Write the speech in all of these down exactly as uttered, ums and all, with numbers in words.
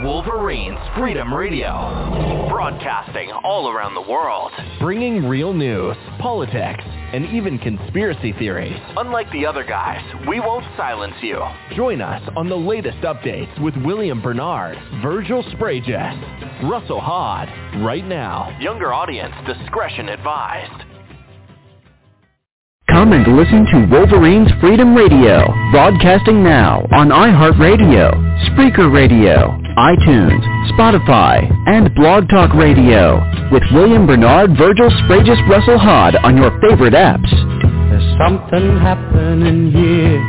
Wolverines Freedom Radio, broadcasting all around the world, bringing real news, politics, and even conspiracy theories. Unlike the other guys, we won't silence you. Join us on the latest updates with William Bernard, Virgil Spragus, Russell Hod, right now. Younger audience discretion advised. Come and listen to Wolverines Freedom Radio, broadcasting now on iHeartRadio, Spreaker Radio, iTunes, Spotify, and Blog Talk Radio, with William Bernard, Virgil Spragus, Russell Hod on your favorite apps. There's something happening here.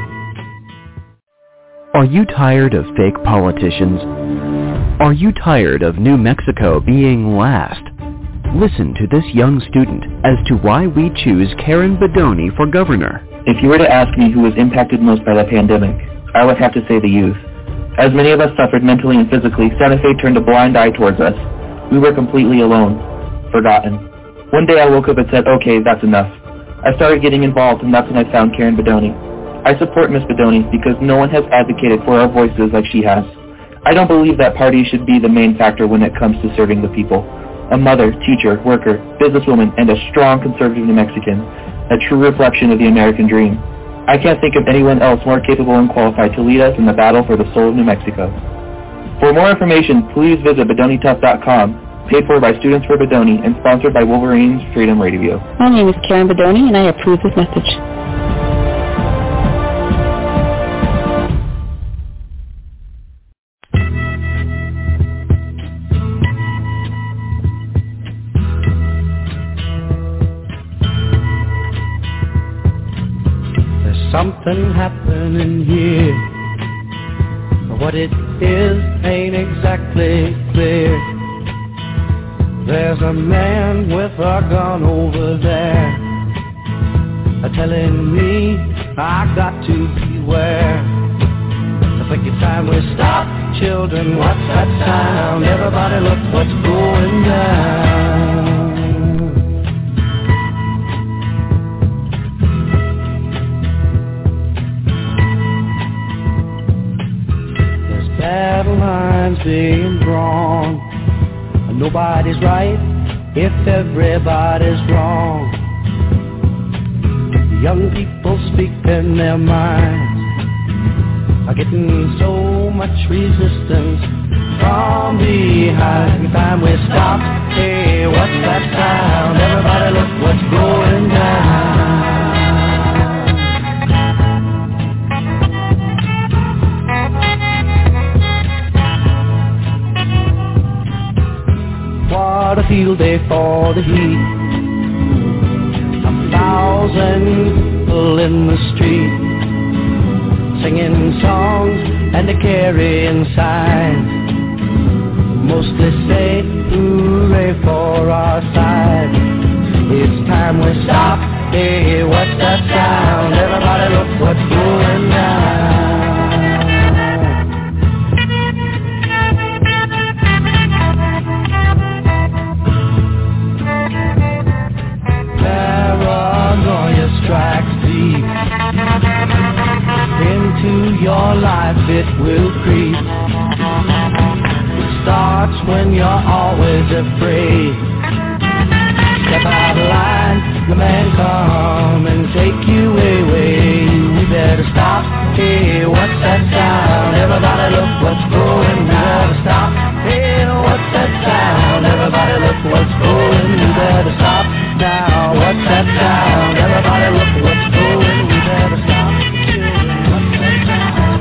Are you tired of fake politicians? Are you tired of New Mexico being last? Listen to this young student as to why we choose Karen Bedonie for governor. If you were to ask me who was impacted most by the pandemic, I would have to say the youth. As many of us suffered mentally and physically, Santa Fe turned a blind eye towards us. We were completely alone, forgotten. One day I woke up and said, okay, that's enough. I started getting involved, and that's when I found Karen Bedonie. I support Miss Bedonie because no one has advocated for our voices like she has. I don't believe that party should be the main factor when it comes to serving the people. A mother, teacher, worker, businesswoman, and a strong conservative New Mexican, a true reflection of the American dream. I can't think of anyone else more capable and qualified to lead us in the battle for the soul of New Mexico. For more information, please visit Bedonie Tough dot com, paid for by Students for Bedonie and sponsored by Wolverines Freedom Radio. My name is Karen Bedonie, and I approve this message. Something happening here. What it is ain't exactly clear. There's a man with a gun over there, telling me I got to beware. I think it's time we stop, children. What's that sound? Everybody look what's going down. Battle lines being drawn. Nobody's right if everybody's wrong. The young people speaking their minds are getting so much resistance from behind. Every time we stop, hey, what's that sound? Everybody look what's going down. What a field day for the heat. A thousand people in the street, singing songs and a carrying signs. Mostly say hooray for our side. It's time we stop. Hey, what's that sound? Everybody look what's going down. Paranoia strikes deep into your life, it will creep. It starts when you're always afraid. Step out of line, the man come and take you away. We better stop. Hey, what's that sound? Everybody look what's going down. Stop. Hey, what's that sound? Everybody look what's going. We better stop now. What's that sound? Everybody look what's going. We better stop. What's that sound?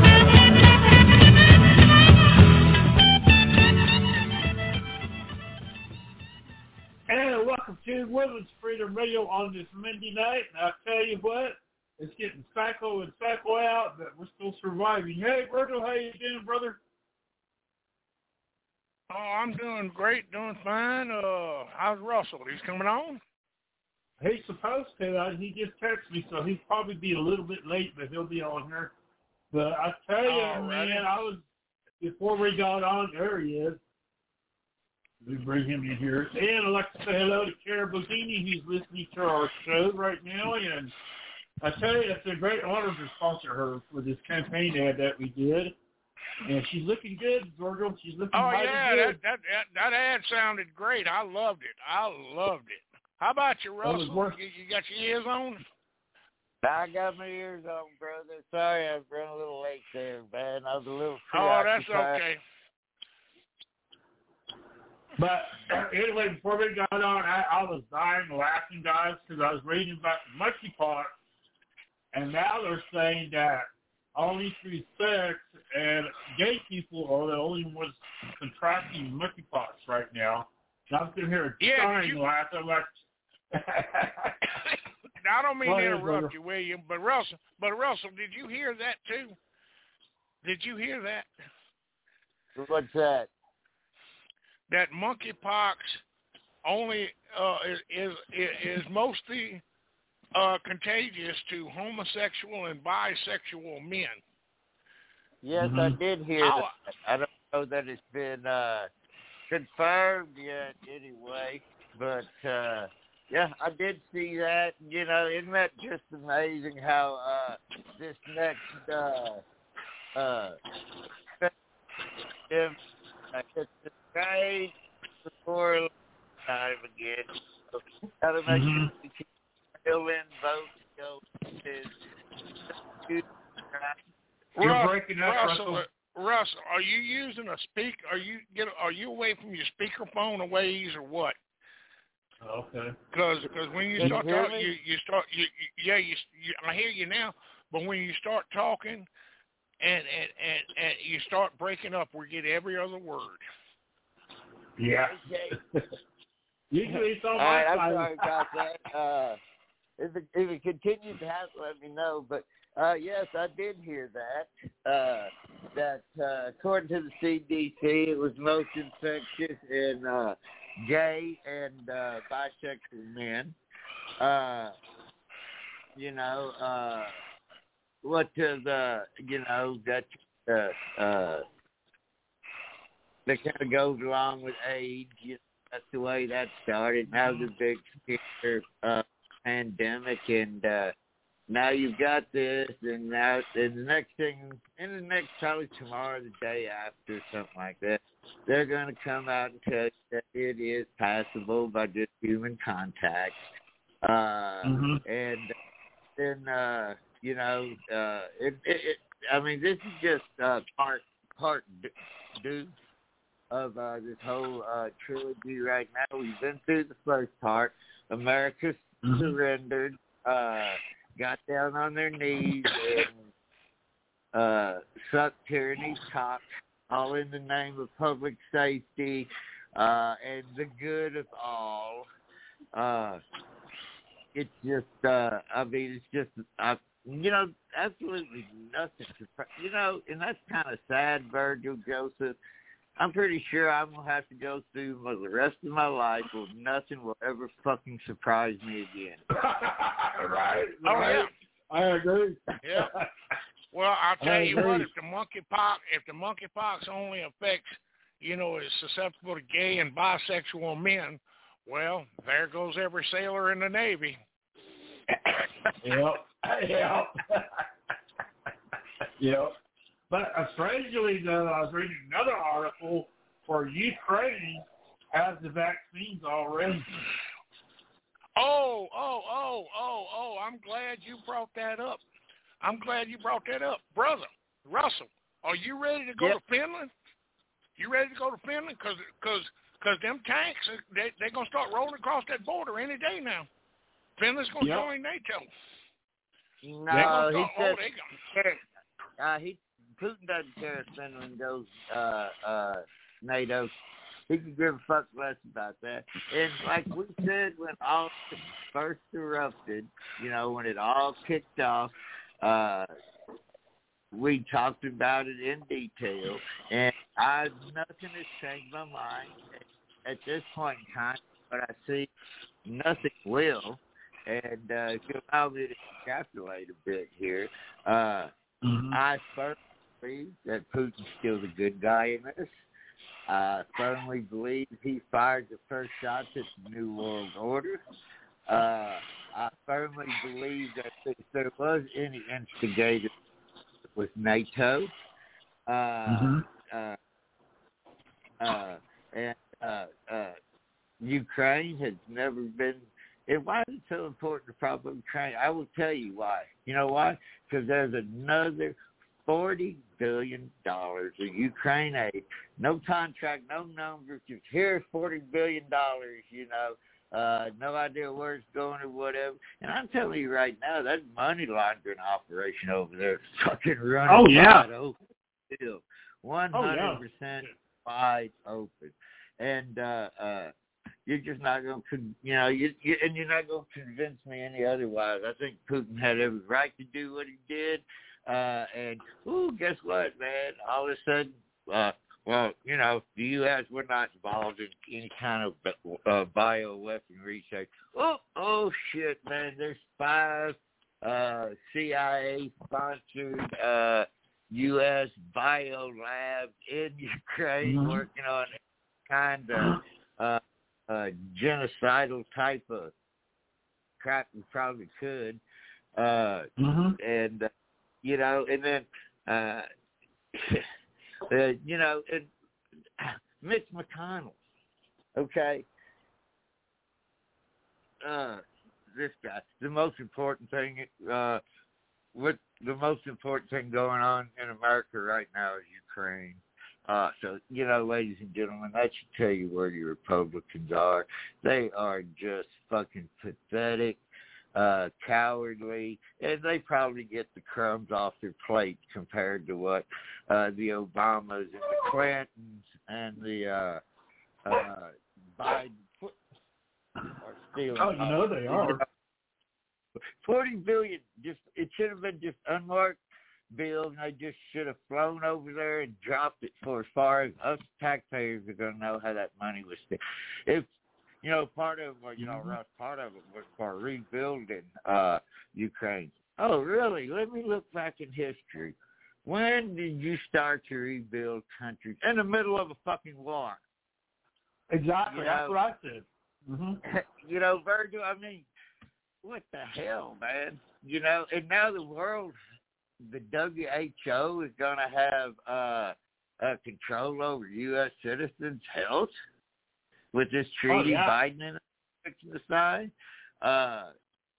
And welcome to Women's Freedom Radio on this Monday night. And I'll tell you what, it's getting psycho and psycho out, but we're still surviving. Hey, Virgil, how you doing, brother? Oh, I'm doing great, doing fine. Uh, how's Russell? He's coming on? He's supposed to. I, he just texted me, so he'll probably be a little bit late, but he'll be on here. But I tell you, Oh, man, right. I was, before we got on, there he is. We bring him in here. And I'd like to say hello to Karen Bedonie, who's listening to our show right now. And I tell you, it's a great honor to sponsor her for this campaign ad that we did. And she's looking good, Virgil. She's looking Oh, mighty yeah, good. that, that, that, that ad sounded great. I loved it. I loved it. How about you, Russell? worth- You, you got your ears on? I got my ears on, brother. Sorry, I was running a little late there, man. I was a little Oh, that's preoccupied. okay. But anyway, before we got on, I, I was dying laughing, guys, because I was reading about the monkeypox, and now they're saying that only through sex and gay people are the only ones contracting monkeypox right now. And I'm sitting here Yeah, dying you- laughing. I'm like, Now, I don't mean Go to ahead, interrupt brother. you, William, but Russell, but Russell, did you hear that too? Did you hear that? What's that? That monkeypox only uh, is, is is mostly uh, contagious to homosexual and bisexual men. Yes, Mhm. I did hear Oh. that. I don't know that it's been uh, confirmed yet anyway, but uh, yeah, I did see that. You know, isn't that just amazing how uh, this next uh, uh, if it's the trade before time again. How to make Mhm. sure we can fill in votes go to You're Russ- breaking up, Russell, Russell. uh, Russell, are you using a speak? Are you get? Are you away from your speakerphone a ways or what? Okay. Because when you Can start you hear talking, me? you you start you, you yeah you, you I hear you now. But when you start talking, and and and and you start breaking up, we get every other word. Yeah. Okay. Usually it's on All my right, I'm side. sorry about that. Uh, if it, if it continues to happen, let me know. But uh, yes, I did hear that. Uh, that uh, according to the C D C, it was most infectious in uh, gay and uh, bisexual men. Uh, you know, uh, what does uh, you know that uh, uh, that kind of goes along with AIDS. You know, that's the way that started. Now the big scare, uh, pandemic, and uh, now you've got this, and now and the next thing, and the next probably tomorrow, the day after, something like that, they're going to come out and tell you that it is passable by just human contact, uh, Mhm. and then uh, you know, uh, it, it, it. I mean, this is just uh, part part due of uh, this whole uh, trilogy right now. We've been through the first part. America Mhm. surrendered, uh, got down on their knees, and uh, sucked tyranny's cock, all in the name of public safety uh, and the good of all. Uh, it's just, uh, I mean, it's just, uh, you know, absolutely nothing. You know, and that's kind of sad, Virgil, Joseph. I'm pretty sure I'm going to have to go through the rest of my life where nothing will ever fucking surprise me again. right. Oh right. yeah. I agree. Yeah. Well, I'll tell I you what, agree. if the monkeypox, if the monkeypox only affects, you know, is susceptible to gay and bisexual men, well, there goes every sailor in the Navy. Yep. Yep. Yep. But uh, strangely, though, I was reading another article for Ukraine has the vaccines already. Oh, oh, oh, oh, oh, I'm glad you brought that up. I'm glad you brought that up. Brother, Russell, are you ready to go Yep. to Finland? You ready to go to Finland? Because cause, cause them tanks, they, they're going to start rolling across that border any day now. Finland's going to Yep. join NATO. No, They're gonna he start- said, oh, they gonna, uh, he, Putin doesn't care if Finland goes uh, uh, NATO. He could give a fuck less about that. And like we said when all first erupted, you know, when it all kicked off, uh, we talked about it in detail, and I nothing has changed my mind at this point in time. But I see nothing will. And uh, if you allow me to calculate a bit here, uh, Mm-hmm. I firmly believe that Putin's still the good guy in this. I firmly believe he fired the first shots at the New World Order. Uh, I firmly believe that if there was any instigator with NATO, Uh, mm-hmm. uh, uh, and uh, uh, Ukraine has never been. And why is it so important to prop up Ukraine? I will tell you why. You know why? Because there's another forty billion dollars of Ukraine aid. No contract, no numbers. Just here's forty billion dollars, you know. Uh, no idea where it's going or whatever. And I'm telling you right now, that money laundering operation over there is fucking running oh, yeah. wide open. Still, one hundred percent wide open. And uh, uh, you're just not going to, you know, you, you, and you're not going to convince me any otherwise. I think Putin had every right to do what he did. Uh, and, ooh, guess what, man? All of a sudden, uh, well, you know, the U S, we're not involved in any kind of uh, bioweapon research. Oh, oh, shit, man. There's five uh, C I A-sponsored uh, U S bio labs in Ukraine mm-hmm. working on kind of uh, uh, genocidal type of crap we probably could. Uh, mm-hmm. And, uh, you know, and then... Uh, Uh, you know, and Mitch McConnell, okay, uh, this guy, the most important thing, uh, what the most important thing going on in America right now is Ukraine. Uh, so, you know, ladies and gentlemen, that should tell you where your Republicans are. They are just fucking pathetic. Uh, cowardly, and they probably get the crumbs off their plate compared to what uh, the Obamas and the Clintons and the uh, uh, Biden are stealing. Oh, you know they are. Forty billion. Just it should have been just unmarked bills, and they just should have flown over there and dropped it for as far as us taxpayers are going to know how that money was spent. If You know, part of well, you know, mm-hmm. Russ, part of it was for rebuilding uh, Ukraine. Oh, really? Let me look back in history. When did you start to rebuild countries in the middle of a fucking war? Exactly. You That's know, what I said. Mm-hmm. You know, Virgil. I mean, what the hell, man? You know, and now the world, the W H O is going to have uh, uh, control over U S citizens' health. With this treaty, oh, yeah. Biden and the side, uh,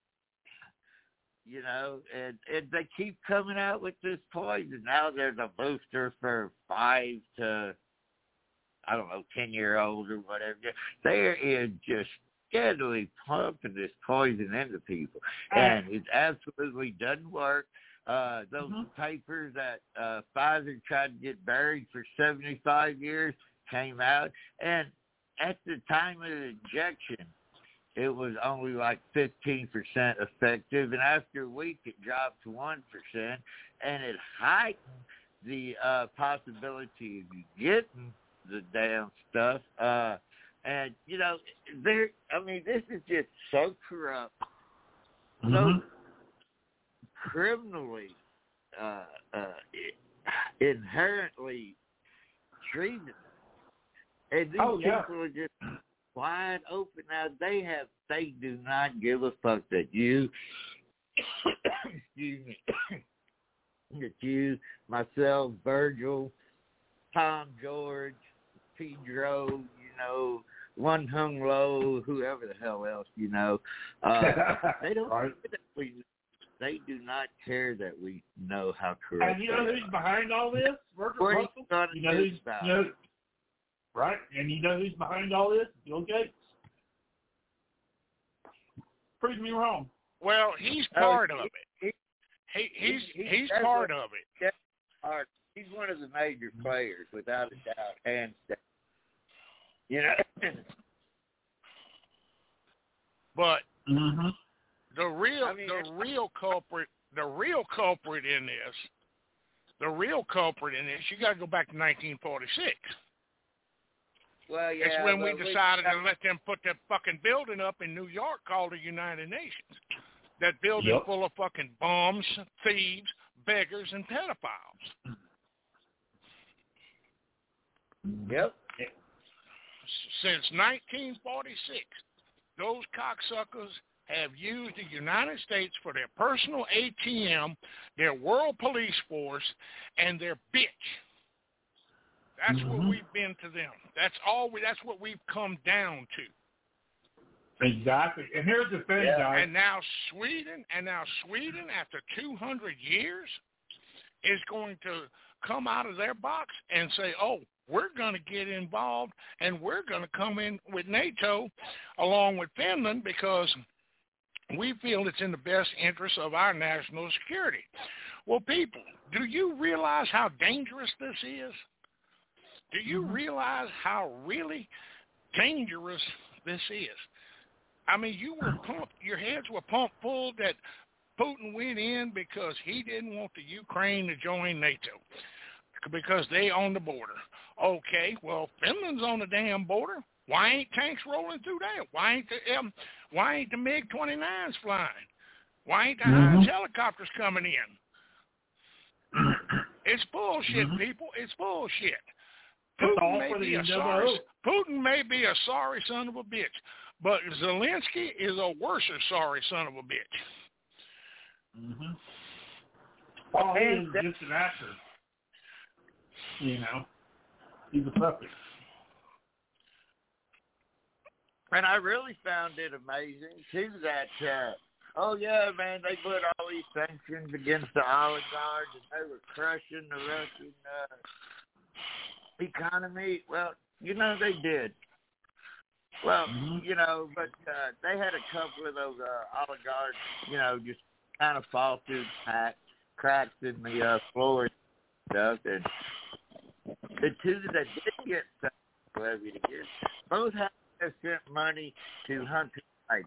you know, and, and they keep coming out with this poison. Now there's a booster for five to, I don't know, ten-year-olds or whatever. There is just steadily pumping this poison into people, and it absolutely doesn't work. Uh, those mm-hmm. papers that uh, Pfizer tried to get buried for seventy-five years came out, and at the time of the injection, it was only like fifteen percent effective, and after a week it dropped to one percent, and it heightened the uh, possibility of you getting the damn stuff. Uh, and, you know, there. I mean, this is just so corrupt, so mm-hmm. criminally, uh, uh, inherently treated. And these oh, yeah. people are just wide open now. They have, they do not give a fuck that you, excuse me, that you, myself, Virgil, Tom George, Pedro, you know, One Hung Lo, whoever the hell else, you know, uh, they don't. right. we, they do not care that we know how corrupt. And you know who's behind all this? Virgil Russell? You know who's you know, right? And you know who's behind all this? Bill Gates. Prove me wrong. Well, he's part uh, of he, it. He, he's he, he's part of it. Part. He's one of the major players, without a doubt, hands down. You know. But mm-hmm. the real I mean, the real culprit the real culprit in this the real culprit in this you got to go back to nineteen forty-six. Well, yeah, it's when we we decided to let them put that fucking building up in New York called the United Nations. That building yep. full of fucking bums, thieves, beggars, and pedophiles. Yep. Since nineteen forty-six, those cocksuckers have used the United States for their personal A T M, their world police force, and their bitch. That's mm-hmm. what we've been to them. That's all. We, that's what we've come down to. Exactly. And here's the thing, yeah. guys. And now Sweden, and now Sweden, after two hundred years, is going to come out of their box and say, "Oh, we're going to get involved, and we're going to come in with NATO along with Finland because we feel it's in the best interest of our national security." Well, people, do you realize how dangerous this is? Do you realize how really dangerous this is? I mean, you were pumped, your heads were pumped full that Putin went in because he didn't want the Ukraine to join NATO because they own the border. Okay, well, Finland's on the damn border. Why ain't tanks rolling through there? Why ain't the um, why ain't the MiG twenty-nines flying? Why ain't the mm-hmm. Heinz helicopters coming in? It's bullshit, mm-hmm. people. It's bullshit. It's Putin may be a sorry. Putin may be a sorry son of a bitch, but Zelensky is a worse sorry son of a bitch. Mm-hmm. Well, he is just an actor. You know, he's a puppet. And I really found it amazing, too, that, uh, oh, yeah, man, they put all these sanctions against the oligarchs, and they were crushing the Russian uh, economy. Well, you know, they did. Well, mm-hmm. you know, but uh, they had a couple of those uh, oligarchs, you know, just kind of fall through cracks, cracks in the uh, floor and stuff. And the two that did get levied against, both have sent money to Hunter Biden.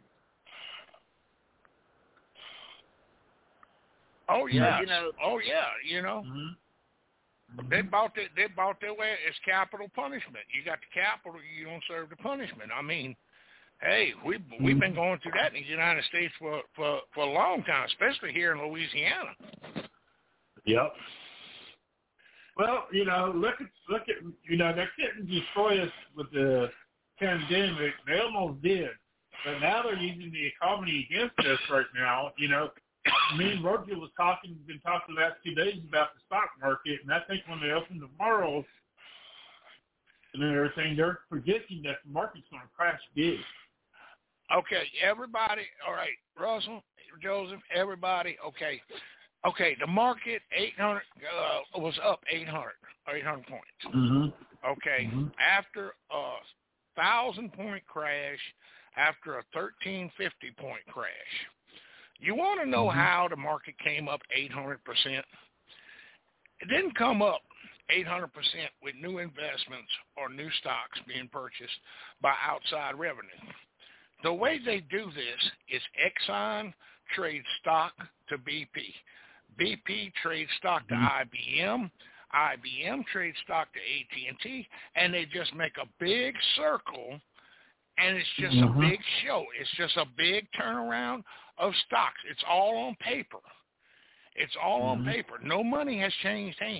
Oh yeah, you know. Oh yeah, you know. Mm-hmm. They bought it. They bought their way. It's capital punishment. You got the capital, you don't serve the punishment. I mean, hey, we we've, we've been going through that in the United States for, for, for a long time, especially here in Louisiana. Yep. Well, you know, look at look at you know they couldn't destroy us with the pandemic. They almost did, but now they're using the economy against us right now. You know, me and Roger was talking, been talking the last two days about the stock market, and I think when they open tomorrow and everything, they're predicting that the market's going to crash big. Okay, everybody. All right, Russell, Joseph, everybody. Okay, okay. The market eight hundred uh, was up eight hundred or eight hundred points. Mm-hmm. Okay, mm-hmm. after a thousand point crash, after a thirteen fifty point crash. You want to know mm-hmm. how the market came up eight hundred percent? It didn't come up eight hundred percent with new investments or new stocks being purchased by outside revenue. The way they do this is Exxon trades stock to B P. B P trades stock to mm-hmm. I B M. I B M trades stock to A T and T, and they just make a big circle, and it's just mm-hmm. a big show. It's just a big turnaround of stocks. It's all on paper. It's all mm-hmm. on paper. No money has changed hands.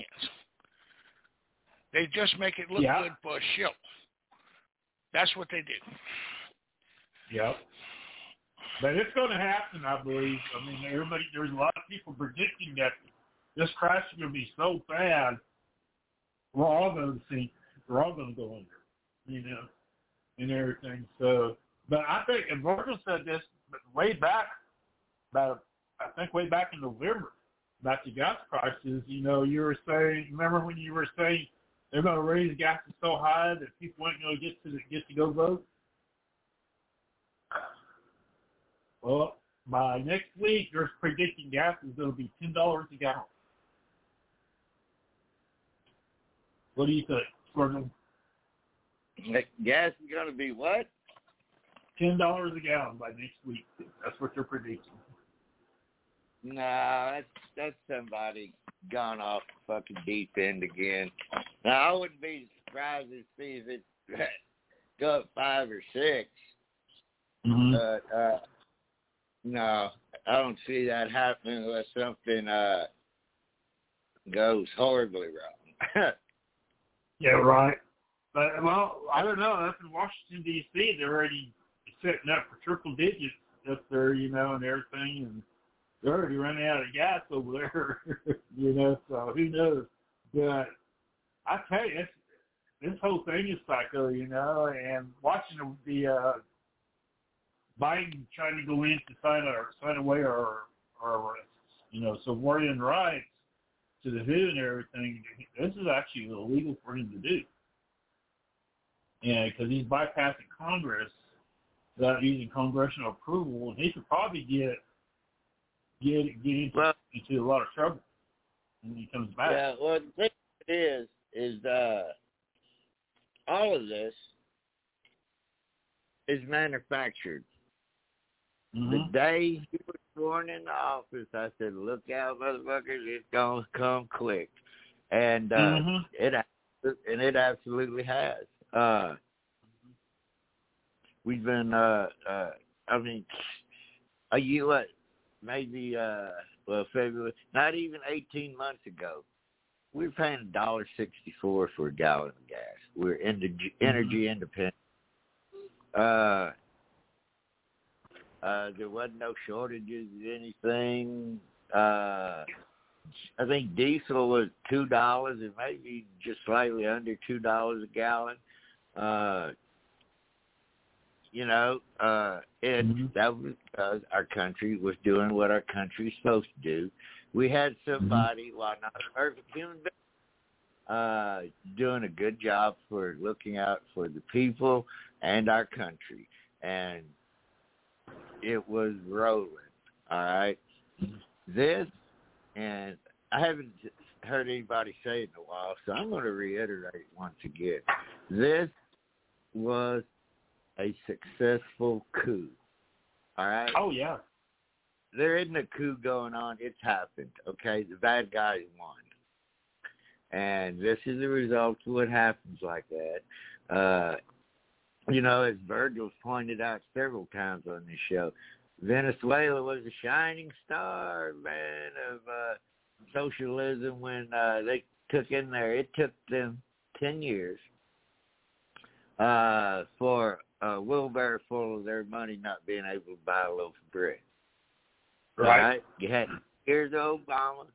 They just make it look yeah. good for a show. That's what they do. Yep. But it's going to happen, I believe. I mean, everybody, there's a lot of people predicting that this crash is going to be so bad, we're all going to see, we're all going to go under, you know, and everything. So, but I think, and Virgil said this way back, about, I think way back in November, about the gas prices. You know, you were saying, remember when you were saying they're going to raise gases so high that people ain't going to get to the, get to go vote? Well, by next week, they're predicting gas is going to be ten dollars a gallon. What do you think, Gordon? Gas is going to be what? ten dollars a gallon by next week. That's what they're predicting. No, that's that's somebody gone off the fucking deep end again. Now, I wouldn't be surprised to see if it go up five or six. Mm-hmm. But, uh, no, I don't see that happening unless something uh, goes horribly wrong. Yeah, right. But, well, I don't know. Up in Washington, D C, they're already setting up for triple digits up there, you know, and everything. And they're already running out of gas over there, you know, so who knows. But I tell you, it's, this whole thing is psycho, you know, and watching the, the uh, Biden trying to go in to sign or sign away our, our, you know, sovereign rights to the W H O and everything. This is actually illegal for him to do, and because he's bypassing Congress without using congressional approval, and he could probably get get get into, well, into a lot of trouble when he comes back. Yeah, well, the thing is, is uh, all of this is manufactured. Mm-hmm. The day he was sworn into office, I said, "Look out, motherfuckers! It's gonna come quick," and uh, mm-hmm. it and it absolutely has. Uh, we've been, uh, uh, I mean, a year, what, maybe, uh, well, February, not even eighteen months ago, we were paying a dollar sixty-four for a gallon of gas. We're energy, energy independent. Uh, uh, there wasn't no shortages of anything. Uh, I think diesel was two dollars, and maybe just slightly under two dollars a gallon. Uh, you know, uh, and mm-hmm. that was because our country was doing what our country's supposed to do. We had somebody, mm-hmm. while not a perfect human being, uh, doing a good job for looking out for the people and our country. And it was rolling, all right? This, and I haven't heard anybody say it in a while, so I'm going to reiterate once again. This was a successful coup, all right? Oh, yeah. There isn't a coup going on. It's happened, okay? The bad guys won. And this is the result of what happens like that. Uh, you know, as Virgil's pointed out several times on this show, Venezuela was a shining star, man, of uh, socialism when uh, they took in there. It took them ten years uh, for a wheelbarrow full of their money not being able to buy a loaf of bread. Right. right? You had here's Obama.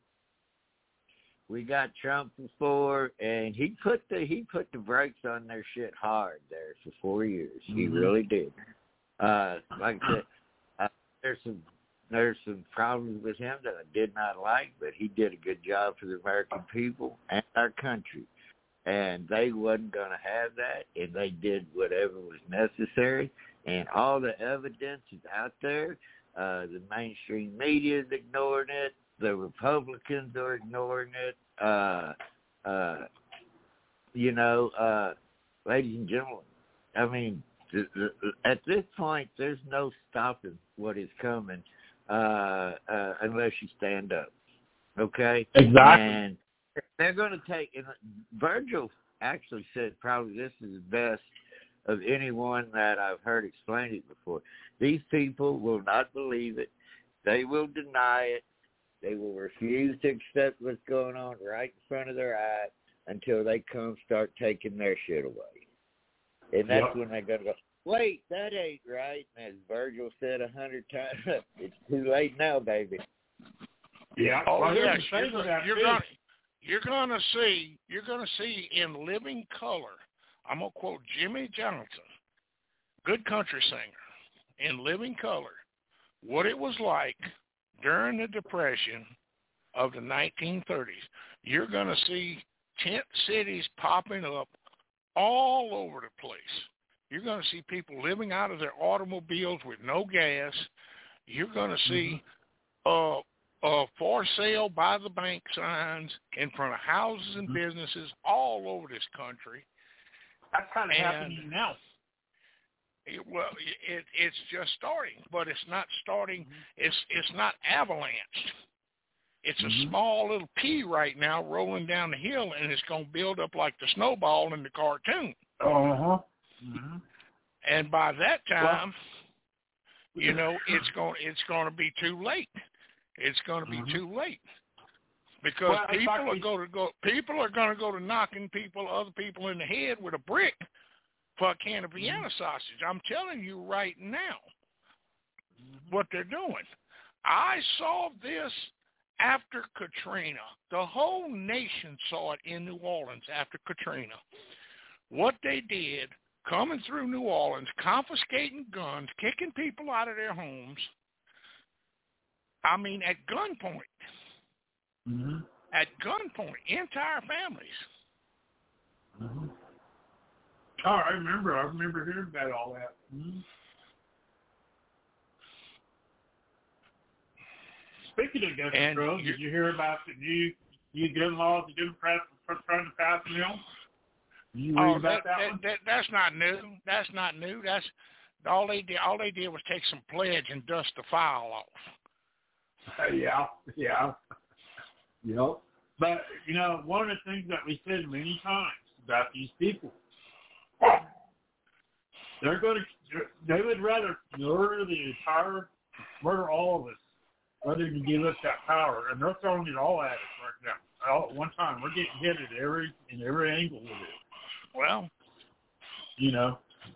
We got Trump before, and he put the he put the brakes on their shit hard there for four years. Mm-hmm. He really did. Uh, like I said, uh, there's some there's some problems with him that I did not like, but he did a good job for the American people and our country. And they wasn't going to have that, and they did whatever was necessary. And all the evidence is out there. Uh, the mainstream media is ignoring it. The Republicans are ignoring it. Uh, uh, you know, uh, ladies and gentlemen, I mean, th- th- at this point, there's no stopping what is coming uh, uh, unless you stand up. Okay? Exactly. And they're going to take, and Virgil actually said probably this is the best of anyone that I've heard explain it before. These people will not believe it. They will deny it. They will refuse to accept what's going on right in front of their eyes until they come start taking their shit away. And that's yep. when they're going to go, wait, that ain't right. And as Virgil said a hundred times, it's too late now, baby. Yeah. Oh, well, yes. You're, you're going you're going to see, you're going to see in living color, I'm going to quote Jimmy Johnson, good country singer, in living color, what it was like during the Depression of the nineteen thirties. You're going to see tent cities popping up all over the place. You're going to see people living out of their automobiles with no gas. You're going to see mm-hmm. uh, uh, for sale by the bank signs in front of houses and businesses all over this country. That's kind of and happening now. It, well, it, it's just starting, but it's not starting. It's it's not avalanched. It's mm-hmm. a small little pea right now rolling down the hill, and it's going to build up like the snowball in the cartoon. Uh-huh. Mm-hmm. And by that time, well, you know, it's going it's going to be too late. It's going to be mm-hmm. too late because well, people are going to go. People are going to go to knocking people, other people in the head with a brick for a can of Vienna sausage. I'm telling you right now what they're doing. I saw this after Katrina. The whole nation saw it in New Orleans after Katrina. what they did coming through New Orleans, confiscating guns, kicking people out of their homes. I mean, at gunpoint. Mm-hmm. At gunpoint, entire families. Mm-hmm. Oh, I remember. I remember hearing about all that. Mm-hmm. Speaking of gun control, did you hear about the new, new gun laws the Democrats are trying to pass now? Did you read oh, about that, that, that, one? That, that's not new. That's not new. That's all they did. All they did was take some pledge and dust the file off. Uh, yeah, yeah, yep. But you know, one of the things that we said many times about these people, they're going to, they would rather murder the entire, murder all of us, rather than give us that power. And they're throwing it all at us right now. All at one time, we're getting hit at every in every angle with it. Well, you know,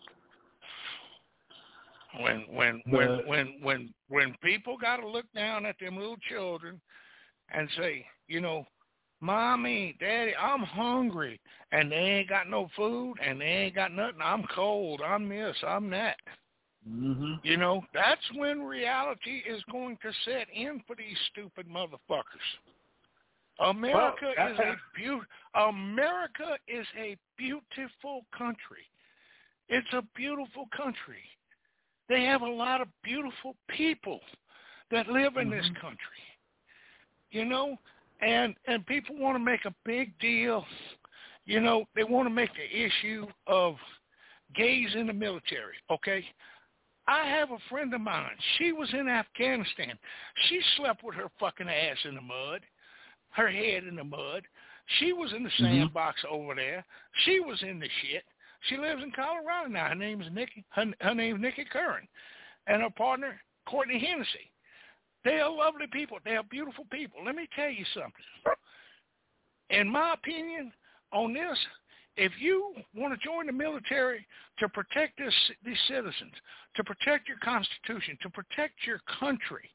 when when the, when when when when people got to look down at them little children and say, you know, Mommy, Daddy, I'm hungry, and they ain't got no food, and they ain't got nothing. I'm cold. I'm this. I'm that. Mm-hmm. You know, that's when reality is going to set in for these stupid motherfuckers. America well, is a be- America is a beautiful country. It's a beautiful country. They have a lot of beautiful people that live in mm-hmm. this country. You know, and and people want to make a big deal. You know, they want to make the issue of gays in the military, okay? I have a friend of mine. She was in Afghanistan. She slept with her fucking ass in the mud, her head in the mud. She was in the sandbox mm-hmm. over there. She was in the shit. She lives in Colorado now. Her name is Nikki. Her, her name is Nikki Curran, and her partner Courtney Hennessy. They are lovely people. They are beautiful people. Let me tell you something. In my opinion on this, if you want to join the military to protect this, these citizens, to protect your Constitution, to protect your country,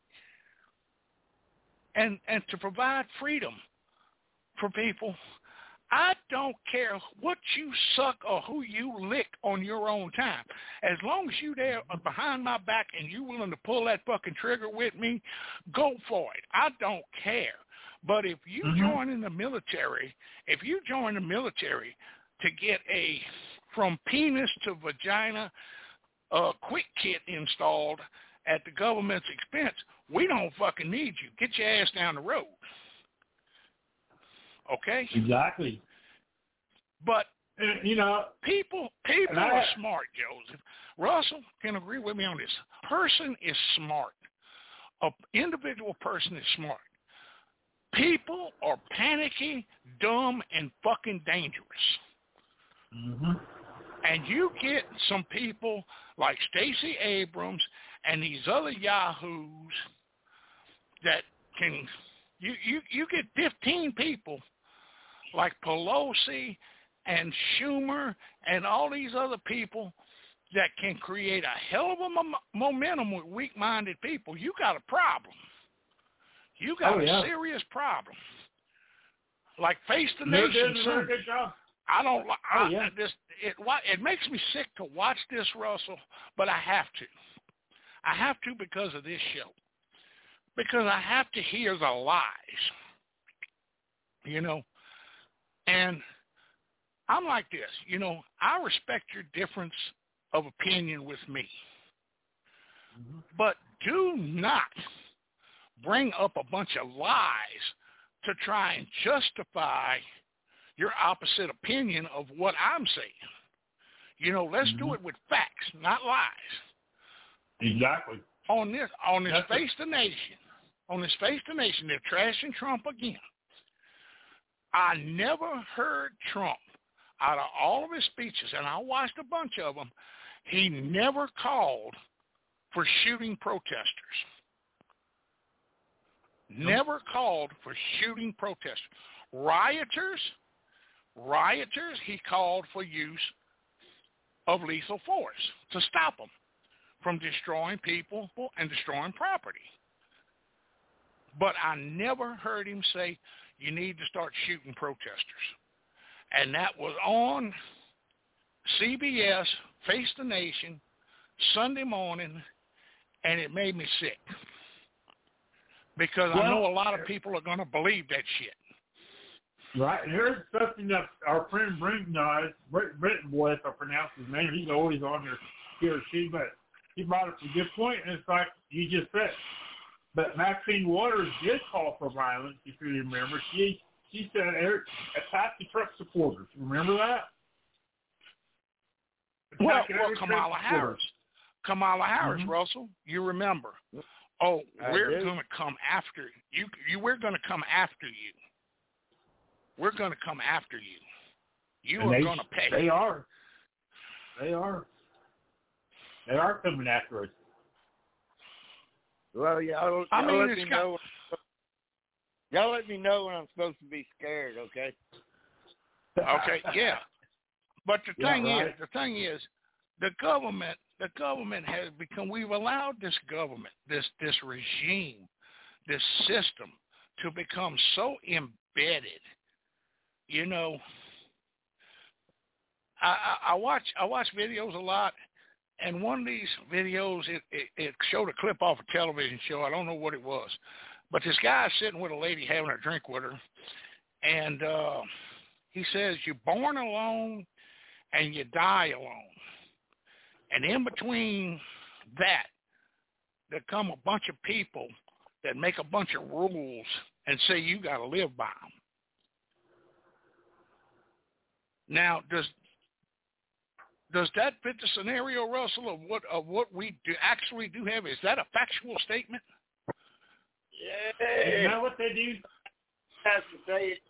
and, and to provide freedom for people, I don't care what you suck or who you lick on your own time. As long as you there behind my back and you willing to pull that fucking trigger with me, go for it. I don't care. But if you mm-hmm. join in the military, if you join the military to get a from penis to vagina uh, quick kit installed at the government's expense, we don't fucking need you. Get your ass down the road. Okay? Exactly. But, and, you know, people people I, are smart, Joseph. Russell can agree with me on this. Person is smart. An individual person is smart. People are panicky, dumb, and fucking dangerous. Mm-hmm. And you get some people like Stacey Abrams and these other yahoos that can, you, you, you get fifteen people like Pelosi and Schumer and all these other people that can create a hell of a mo- momentum with weak-minded people. You got a problem. You got oh, yeah. a serious problem. Like Face the They're Nation. doing a very good job. I don't. I, oh, yeah. this it. It makes me sick to watch this, Russell, but I have to. I have to because of this show. Because I have to hear the lies. You know, and I'm like this. You know, I respect your difference of opinion with me, mm-hmm. but do not bring up a bunch of lies to try and justify your opposite opinion of what I'm saying. You know, let's mm-hmm. do it with facts, not lies. Exactly. On this, on this That's Face the Nation, on this Face the Nation, they're trashing Trump again. I never heard Trump, out of all of his speeches, and I watched a bunch of them, he never called for shooting protesters. Never called for shooting protesters. Rioters, rioters, he called for use of lethal force to stop them from destroying people and destroying property. But I never heard him say, you need to start shooting protesters. And that was on C B S, Face the Nation, Sunday morning, and it made me sick. Because well, I know a lot of people are going to believe that shit. Right. Here's something that our friend Brenton does. Brenton Boy, if I pronounce his name, he's always on there, he or she, but he brought up a good point, and it's like you just said. But Maxine Waters did call for violence, if you remember. She she said, attack the Trump supporters. Remember that? Well, well Kamala Harris. Kamala Harris, mm-hmm. Russell, you remember. Oh, we're going to come after you. You. We're going to come after you. We're going to come after you. You and are going to pay. They are. They are. They are coming after us. Well, y'all, I y'all mean, let me got... know. Y'all let me know when I'm supposed to be scared, okay? Okay, yeah. But the yeah, thing right. is, the thing is, the government, the government has become. We've allowed this government, this this regime, this system, to become so embedded. You know, I, I, I watch I watch videos a lot, and one of these videos it, it, it showed a clip off a television show. I don't know what it was, but this guy's sitting with a lady having a drink with her, and uh, he says, "You're born alone, and you die alone, and in between that, there come a bunch of people that make a bunch of rules and say you got to live by them." Now, does does that fit the scenario, Russell, of what of what we do actually do have? Is that a factual statement? Yeah. You know what they do? Has to say it.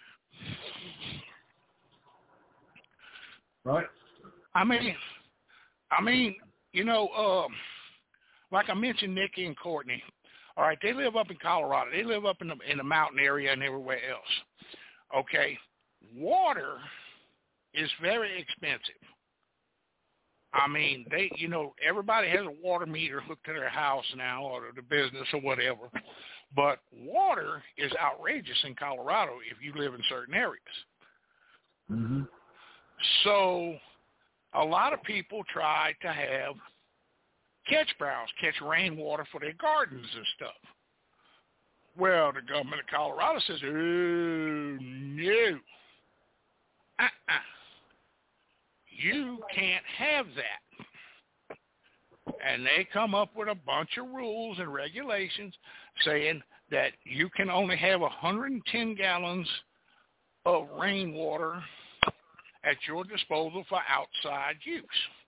Right. I mean, I mean, you know, um, like I mentioned, Nikki and Courtney. All right, they live up in Colorado. They live up in the in the mountain area and everywhere else. Okay, water is very expensive. I mean, they, you know, everybody has a water meter hooked to their house now or the business or whatever, but water is outrageous in Colorado if you live in certain areas. Mm-hmm. So a lot of people try to have catch barrels, catch rainwater for their gardens and stuff. Well, the government of Colorado says, oh, no. Uh-uh. You can't have that. And they come up with a bunch of rules and regulations saying that you can only have one hundred ten gallons of rainwater at your disposal for outside use.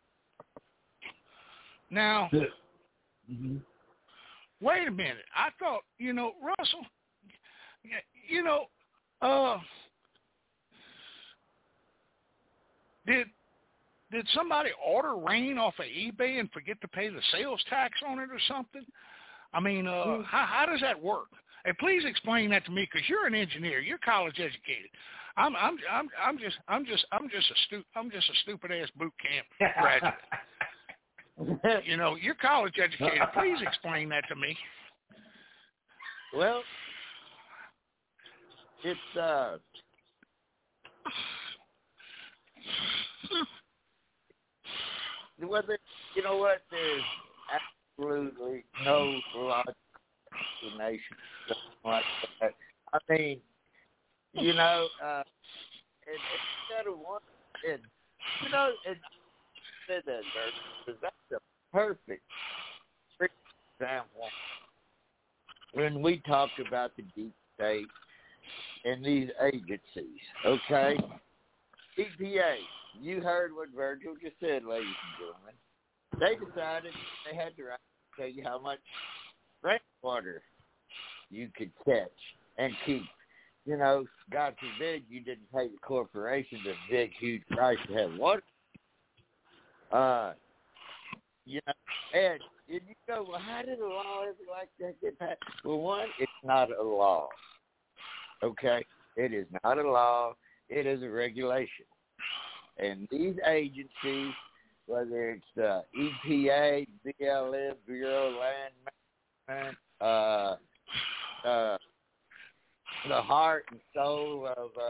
Now, mm-hmm. wait a minute. I thought, you know, Russell, you know, uh, did did somebody order rain off of eBay and forget to pay the sales tax on it or something? I mean, uh, mm-hmm. how, how does that work? And please explain that to me, because you're an engineer, you're college educated. I'm I'm I'm I'm just I'm just I'm just a stu I'm just a stupid ass boot camp graduate. You know, you're college educated. Please explain that to me. Well, it's uh, whether you know what, there's absolutely no logical explanation like that. I mean, you know, uh, and instead of one, and you know, and said that, because that's a perfect example when we talked about the deep state and these agencies. Okay, E P A. You heard what Virgil just said, ladies and gentlemen. They decided they had the right to tell you how much rainwater you could catch and keep. You know, God forbid you didn't pay the corporations a big, huge price to have water. Uh, you know, and, and you go, well, how did a law ever like that get passed? Well, one, it's not a law. Okay? It is not a law. It is a regulation. And these agencies, whether it's the E P A, B L M, Bureau of Land Management, uh, uh, the heart and soul of uh,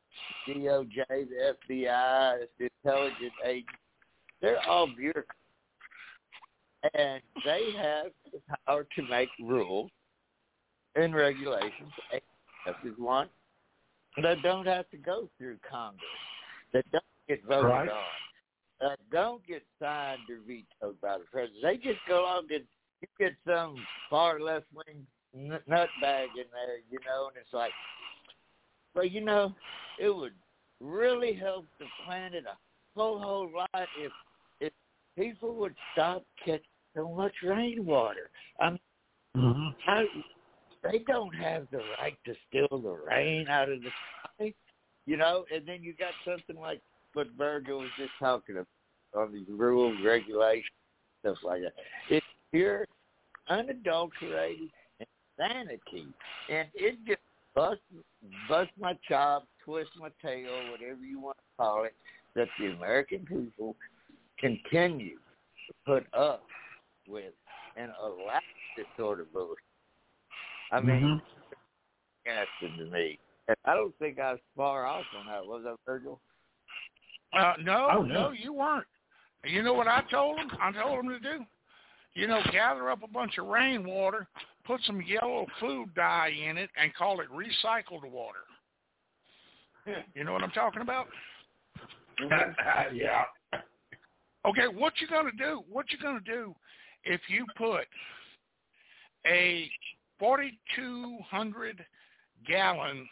D O J, the F B I, the intelligence agencies, they're all bureaucrats. And they have the power to make rules and regulations. This is one that don't have to go through Congress, that don't get voted right. on, that don't get signed or vetoed by the president. They just go along and you get some far left-wing nutbag in there, you know, and it's like, well, you know, it would really help the planet a whole, whole lot if if people would stop catching so much rainwater. I mean, mm-hmm. how, they don't have the right to steal the rain out of the sky, you know, and then you got something like what Virgil was just talking about on these rules, regulations, stuff like that. It's pure, unadulterated insanity, and it just busts, busts my chop, twists my tail, whatever you want to call it, that the American people continue to put up with and allow this sort of bullshit. I mean, mm-hmm. it's to me. And I don't think I was far off on that, was I, Virgil? Uh, no, oh, no, no, you weren't. You know what I told them? I told them to do? You know, gather up a bunch of rainwater, put some yellow food dye in it, and call it recycled water. You know what I'm talking about? Yeah. Okay, what you gonna do? What you gonna do if you put a forty-two hundred gallon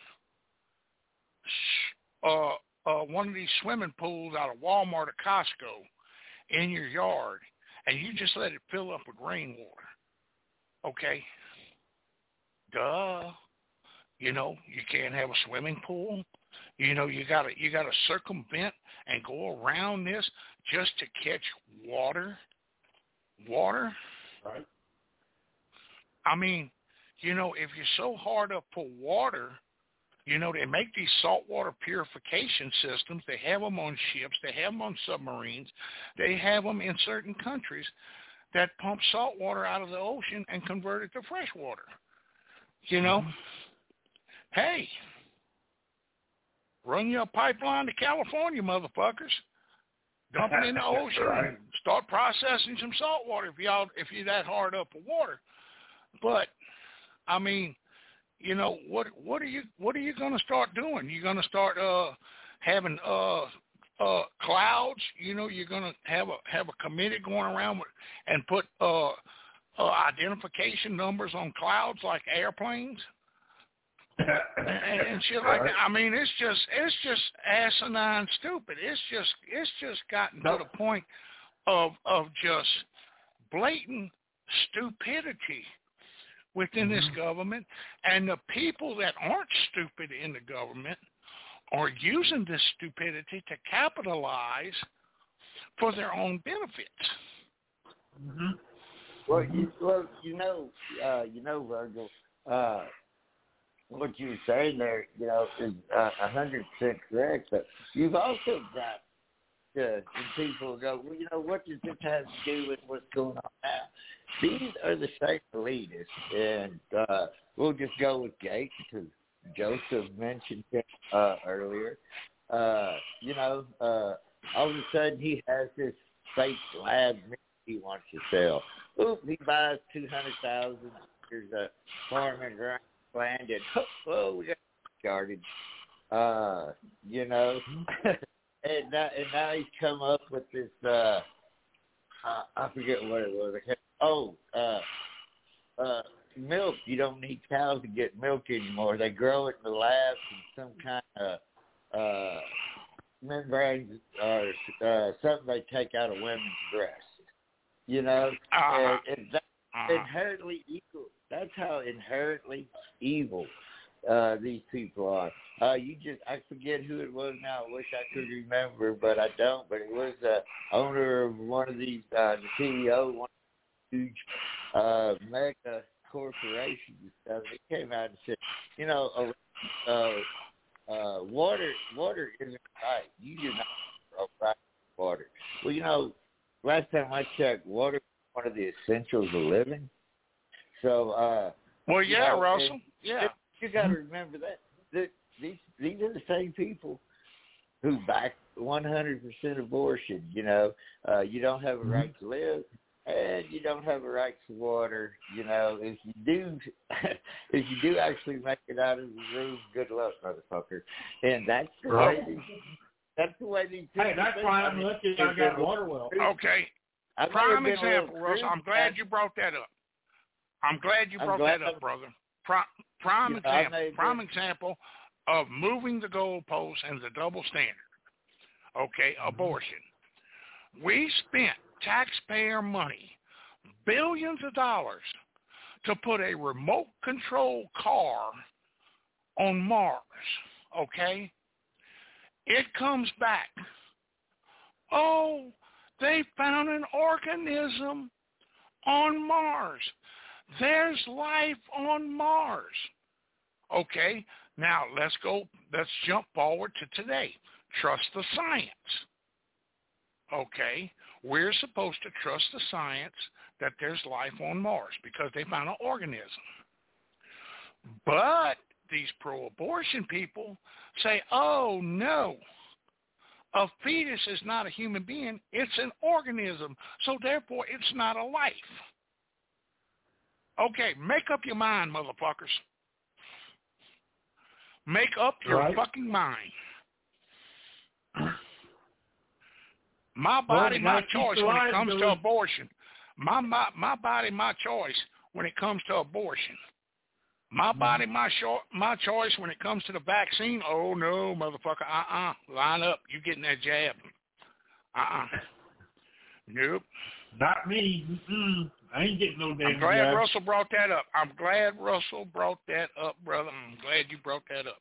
uh, uh, one of these swimming pools out of Walmart or Costco in your yard, and you just let it fill up with rainwater? Okay. Duh. You know, you can't have a swimming pool. You know, you gotta you gotta circumvent and go around this just to catch water. Water. Right. I mean, you know, if you're so hard up for water, you know, they make these saltwater purification systems. They have them on ships. They have them on submarines. They have them in certain countries that pump salt water out of the ocean and convert it to fresh water. You know, mm-hmm. Hey, run you a pipeline to California, motherfuckers. Dump it in the ocean right. and start processing some salt water if y'all if you're that hard up for water. But I mean, you know, what what are you what are you gonna start doing? You're gonna start uh having uh uh clouds, you know, you're gonna have a have a committee going around with, and put uh, uh identification numbers on clouds like airplanes. and, and shit like that. I mean, it's just it's just asinine stupid. It's just it's just gotten to the point of of just blatant stupidity within mm-hmm. this government, and the people that aren't stupid in the government are using this stupidity to capitalize for their own benefits. Mm-hmm. Well, you well you know uh, you know Virgil. Uh, What you're saying there, you know, is uh, one hundred percent correct. But you've also got to, and people go, well, you know, what does this have to do with what's going on now? These are the same elitists, and uh, we'll just go with Gates, because Joseph mentioned him uh, earlier. Uh, you know, uh, all of a sudden he has this fake lab he wants to sell. Oop, he buys two hundred thousand acres of farming ground. Land and oh, we got started, uh, you know, and now and now he's come up with this. Uh, uh, I forget what it was. Oh, uh, uh, milk. You don't need cows to get milk anymore. They grow it in the labs in some kind of uh, membranes or uh, something they take out of women's breasts. You know, uh, and, and that's uh, inherently equal. That's how inherently evil uh, these people are. Uh, you just, I forget who it was now. I wish I could remember, but I don't. But it was the owner of one of these, uh, the C E O of one of these huge uh, mega corporations and stuff. He came out and said, you know, uh, uh, uh, water, water isn't right. You do not provide water. Well, you know, last time I checked, water is one of the essentials of living. So, uh, well, yeah, you know, Russell, yeah. You got to remember that. that these these are the same people who back one hundred percent abortion. You know, uh, you don't have a right to live, and you don't have a right to water. You know, if you do, if you do actually make it out of the room, good luck, motherfucker. And that's the Right. way. These, that's the way these. Hey, that's why I'm lucky I got water well. Okay. I've Prime never been a example, little Russell. I'm glad crude. you brought that up. I'm glad you I'm brought glad that up, I'm- brother. Prime, prime Yeah, I example. made Prime that. example of moving the goalposts and the double standard. Okay, abortion. We spent taxpayer money, billions of dollars, to put a remote control car on Mars. Okay? It comes back. Oh, they found an organism on Mars. There's life on Mars. Okay, now let's go, let's jump forward to today. Trust the science. Okay, we're supposed to trust the science that there's life on Mars because they found an organism. But these pro-abortion people say, oh, no. A fetus is not a human being. It's an organism. So, therefore, it's not a life. Okay, make up your mind, motherfuckers. Make up your Right. fucking mind. My Well, body, you my gotta keep choice the when it lines comes to going. abortion. My, my, my body, my choice when it comes to abortion. My body, my cho- my choice when it comes to the vaccine. Oh, no, motherfucker. Uh-uh. Line up. You getting that jab. Uh-uh. Nope. Not me. Mm-mm. I ain't getting no damn I'm glad jab. Russell brought that up. I'm glad Russell brought that up, brother. I'm glad you brought that up.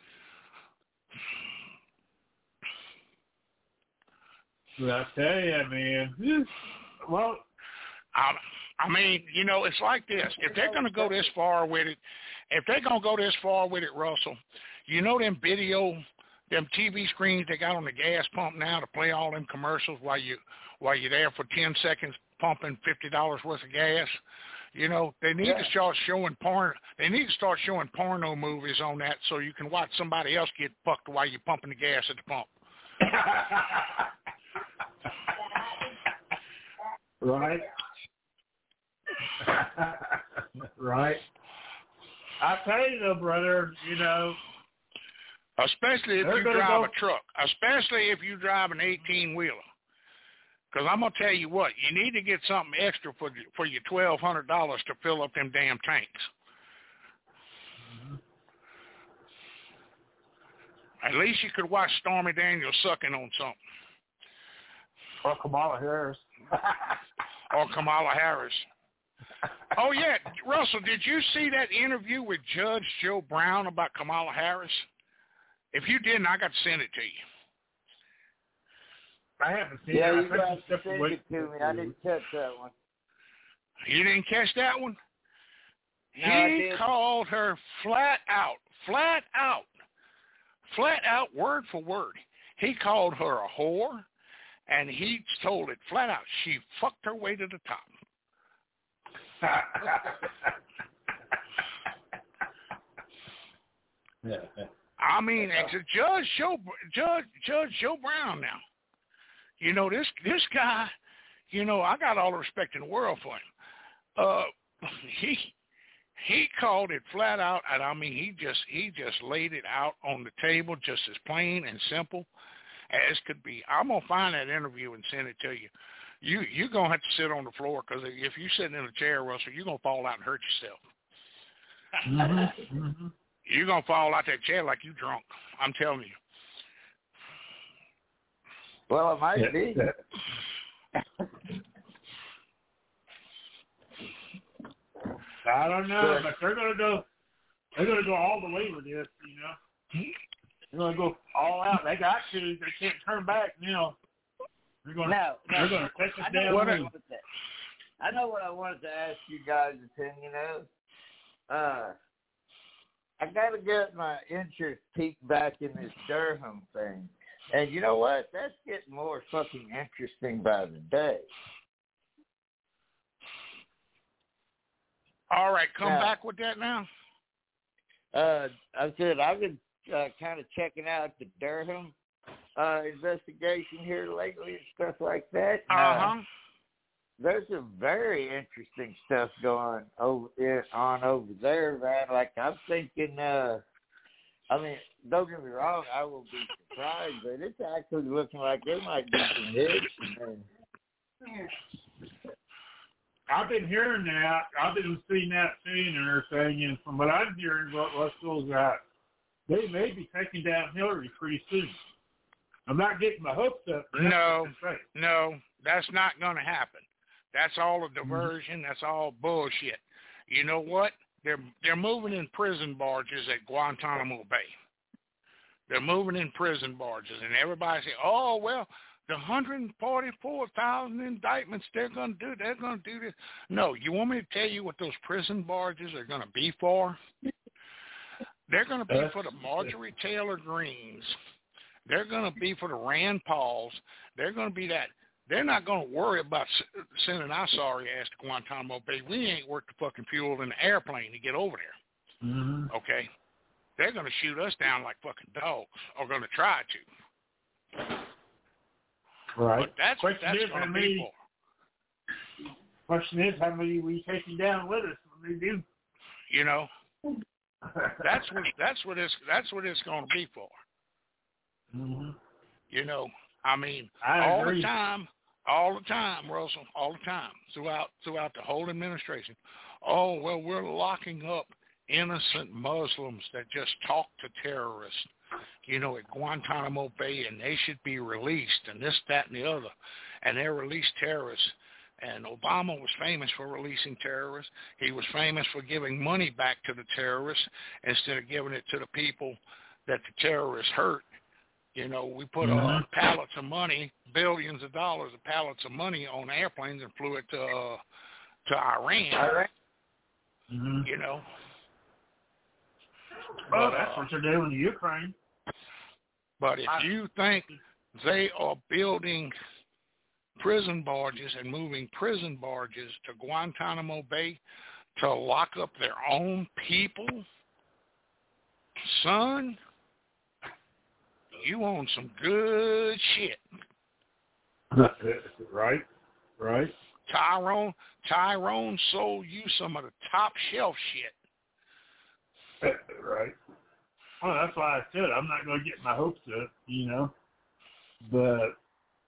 Well, I tell you, man. Well, I, I mean, you know, it's like this. If they're going to go this far with it, if they're going to go this far with it, Russell, you know them video, them T V screens they got on the gas pump now to play all them commercials while you while you're there for ten seconds pumping fifty dollars worth of gas. You know, they need Yeah. to start showing porn. They need to start showing porno movies on that so you can watch somebody else get fucked while you're pumping the gas at the pump. right. right. I tell you though, brother, you know, Especially if They're you gonna drive go- a truck. Especially if you drive an eighteen-wheeler. Because I'm going to tell you what, you need to get something extra for for your twelve hundred dollars to fill up them damn tanks. Mm-hmm. At least you could watch Stormy Daniels sucking on something. or Kamala Harris. Or Kamala Harris. Oh, yeah. Russell, did you see that interview with Judge Joe Brown about Kamala Harris? If you didn't, I got to send it to you. I haven't seen Yeah, it. I you think guys you stepped sent away it to from me. I didn't catch that one. You didn't catch that one? No, I He didn't. called her flat out, flat out, flat out, word for word. He called her a whore, and he told it flat out. She fucked her way to the top. I mean, it's a Judge Joe, Judge Judge Joe Brown now. You know, this this guy, you know, I got all the respect in the world for him. Uh, he he called it flat out, and I mean, he just he just laid it out on the table, just as plain and simple as could be. I'm gonna find that interview and send it to you. You you're gonna have to sit on the floor because if you're sitting in a chair, Russell, you're gonna fall out and hurt yourself. mm-hmm. Mm-hmm. You're gonna fall out that chair like you drunk. I'm telling you. Well, it might Yeah, be. yeah. I don't know, but they're gonna go. They're gonna go all the way with this, you know. They're gonna go all out. They got to. They can't turn back now. They're gonna. No, no. They're gonna take I us know down. what I the wanted to. I know what I wanted to ask you guys' opinion of. Uh, I gotta get my interest peaked back in this Durham thing, and you know what? That's getting more fucking interesting by the day. All right, come Now, back with that now. Uh, I said I could uh, kind of checking out the Durham uh, investigation here lately and stuff like that. Uh-huh. Uh, there's some very interesting stuff going over on over there, man. Like, I'm thinking, uh, I mean, don't get me wrong, I will be surprised, but it's actually looking like there might be some hits. I've been hearing that. I've been seeing that soon and everything, and from what I'm hearing, what Russell's at, they may be taking down Hillary pretty soon. I'm not getting my hopes up. No, no, that's not going to happen. That's all a diversion. That's all bullshit. You know what? They're they're moving in prison barges at Guantanamo Bay. They're moving in prison barges, and everybody say, "Oh well, the one hundred forty-four thousand indictments they're going to do. They're going to do this." No, you want me to tell you what those prison barges are going to be for? They're going to be for the Marjorie Taylor Greens. They're going to be for the Rand Pauls. They're going to be that. They're not going to worry about sending our sorry ass to Guantanamo Bay. We ain't worth the fucking fuel in the airplane to get over there. Mm-hmm. Okay? They're going to shoot us down like fucking dogs, or going to try to. Right. But that's what that's going to be for. Question is, how many we taking down with us when we do? You know, that's what that's what it's that's what it's going to be for. Mm-hmm. You know, I mean, I all agree. the time. All the time, Russell, all the time, throughout throughout the whole administration. Oh, well, we're locking up innocent Muslims that just talk to terrorists, you know, at Guantanamo Bay, and they should be released, and this, that, and the other. And they're released terrorists. And Obama was famous for releasing terrorists. He was famous for giving money back to the terrorists instead of giving it to the people that the terrorists hurt. You know, we put mm-hmm. uh, pallets of money, billions of dollars of pallets of money on airplanes and flew it to uh, to Iran. Iran. Mm-hmm. You know. Well, but, that's uh, what they're doing in Ukraine. But if I, you think they are building prison barges and moving prison barges to Guantanamo Bay to lock up their own people, son, you own some good shit. Right, right. Tyrone, Tyrone sold you some of the top shelf shit. Right. Well, that's why I said I'm not going to get my hopes up, you know. But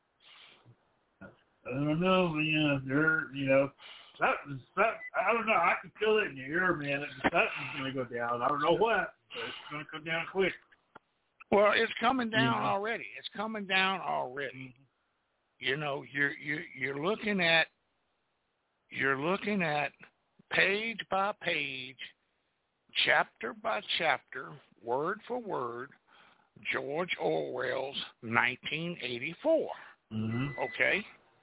I don't know, man. They're, you know, that, that I don't know. I can feel it in the air, man. That something's going to go down. I don't know what, but it's going to come down quick. Well, it's coming down mm-hmm. already. It's coming down already. You know, you're you're you're looking at you're looking at page by page, chapter by chapter, word for word, George Orwell's nineteen eighty-four. Mm-hmm. Okay.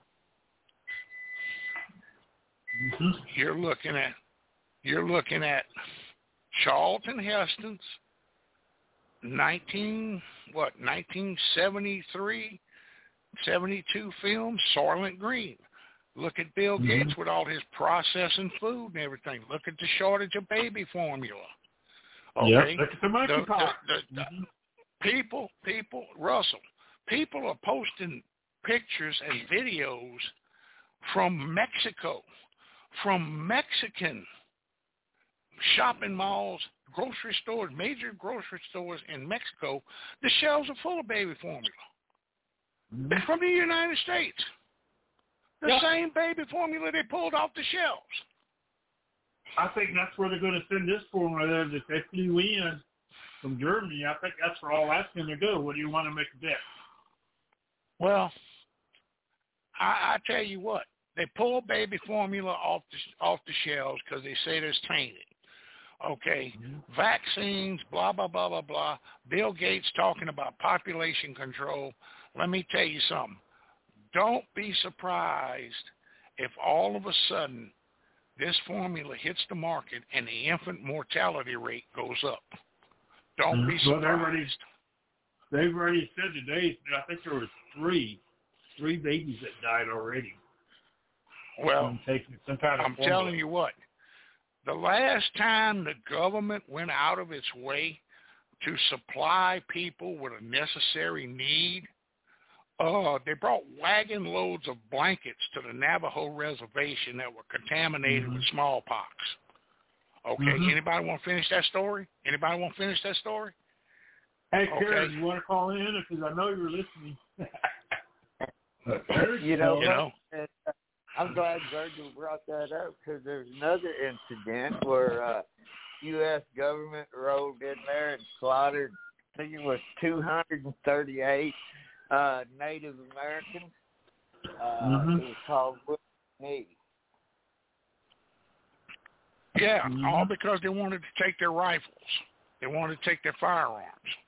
Mm-hmm. You're looking at you're looking at Charlton Heston's nineteen what nineteen seventy-three, seventy-two film Soylent Green. Look at Bill mm-hmm. Gates with all his processing food and everything. Look at the shortage of baby formula. Okay, yep. Look at the monkeypox. The, the, the, mm-hmm. People, people, Russell, people are posting pictures and videos from Mexico, from Mexican shopping malls, grocery stores, major grocery stores in Mexico. The shelves are full of baby formula. Mm-hmm. It's from the United States. The yep. same baby formula they pulled off the shelves. I think that's where they're going to send this formula that they flew in from Germany. I think that's where all that's going to go. What do you want to make a bet? Well, I, I tell you what, they pull baby formula off the off the shelves because they say there's tainted. Okay, mm-hmm. Vaccines, blah blah blah blah blah. Bill Gates talking about population control. Let me tell you something. Don't be surprised if all of a sudden this formula hits the market and the infant mortality rate goes up. Don't mm-hmm. be surprised. Well, they've already, they've already said today, I think there was three, three babies that died already. Well, taking some kind of I'm formula. telling you what, the last time the government went out of its way to supply people with a necessary need. Uh, they brought wagon loads of blankets to the Navajo reservation that were contaminated mm-hmm. with smallpox. Okay, mm-hmm. Anybody want to finish that story? Anybody want to finish that story? Hey, okay. Karen, you want to call in? Because I know you're listening. you know, you know. I'm glad Virgil brought that up because there's another incident where uh, U S government rolled in there and slaughtered, I think it was two hundred thirty-eight uh, Native Americans. Uh, mm-hmm. It was called Wounded Knee. Yeah, mm-hmm. all because they wanted to take their rifles. They wanted to take their firearms.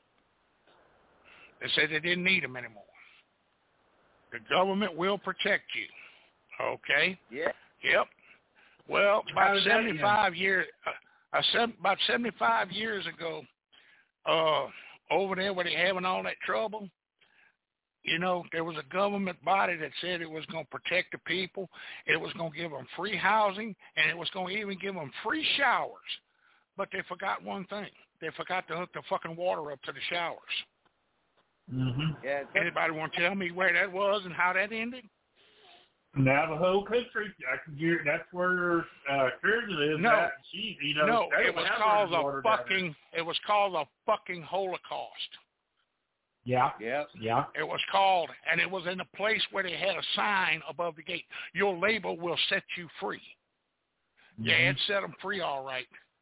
They said they didn't need them anymore. The government will protect you. Okay? Yeah. Yep. Well, about seventy-five years, uh, uh, about seventy-five years ago, uh, over there where they're having all that trouble, you know, there was a government body that said it was going to protect the people. It was going to give them free housing, and it was going to even give them free showers. But they forgot one thing. They forgot to hook the fucking water up to the showers. Mm-hmm. Yeah. Anybody want to tell me where that was and how that ended? Navajo country. I can hear that's where uh, Karen lives. No, at. She, you know, no, it was called a fucking. It was called a fucking Holocaust. Yeah, yeah, yeah. It was called, and it was in a place where they had a sign above the gate. Your labor will set you free. Mm-hmm. Yeah, it set them free, all right.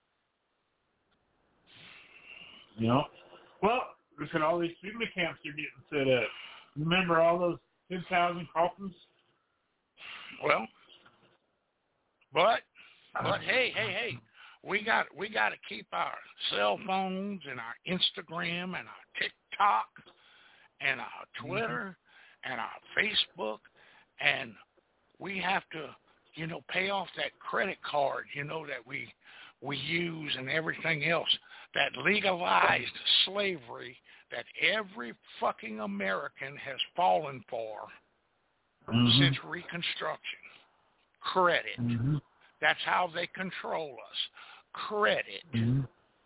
You know, well, look at all these treatment camps they're getting set up. Remember all those ten thousand coffins? Well, but but hey, hey, hey, we got we got to keep our cell phones and our Instagram and our TikTok and our Twitter mm-hmm. and our Facebook, and we have to, you know, pay off that credit card, you know, that we we use and everything else, that legalized slavery that every fucking American has fallen for mm-hmm. since Reconstruction. Credit. Mm-hmm. That's how they control us. Credit. Mm-hmm.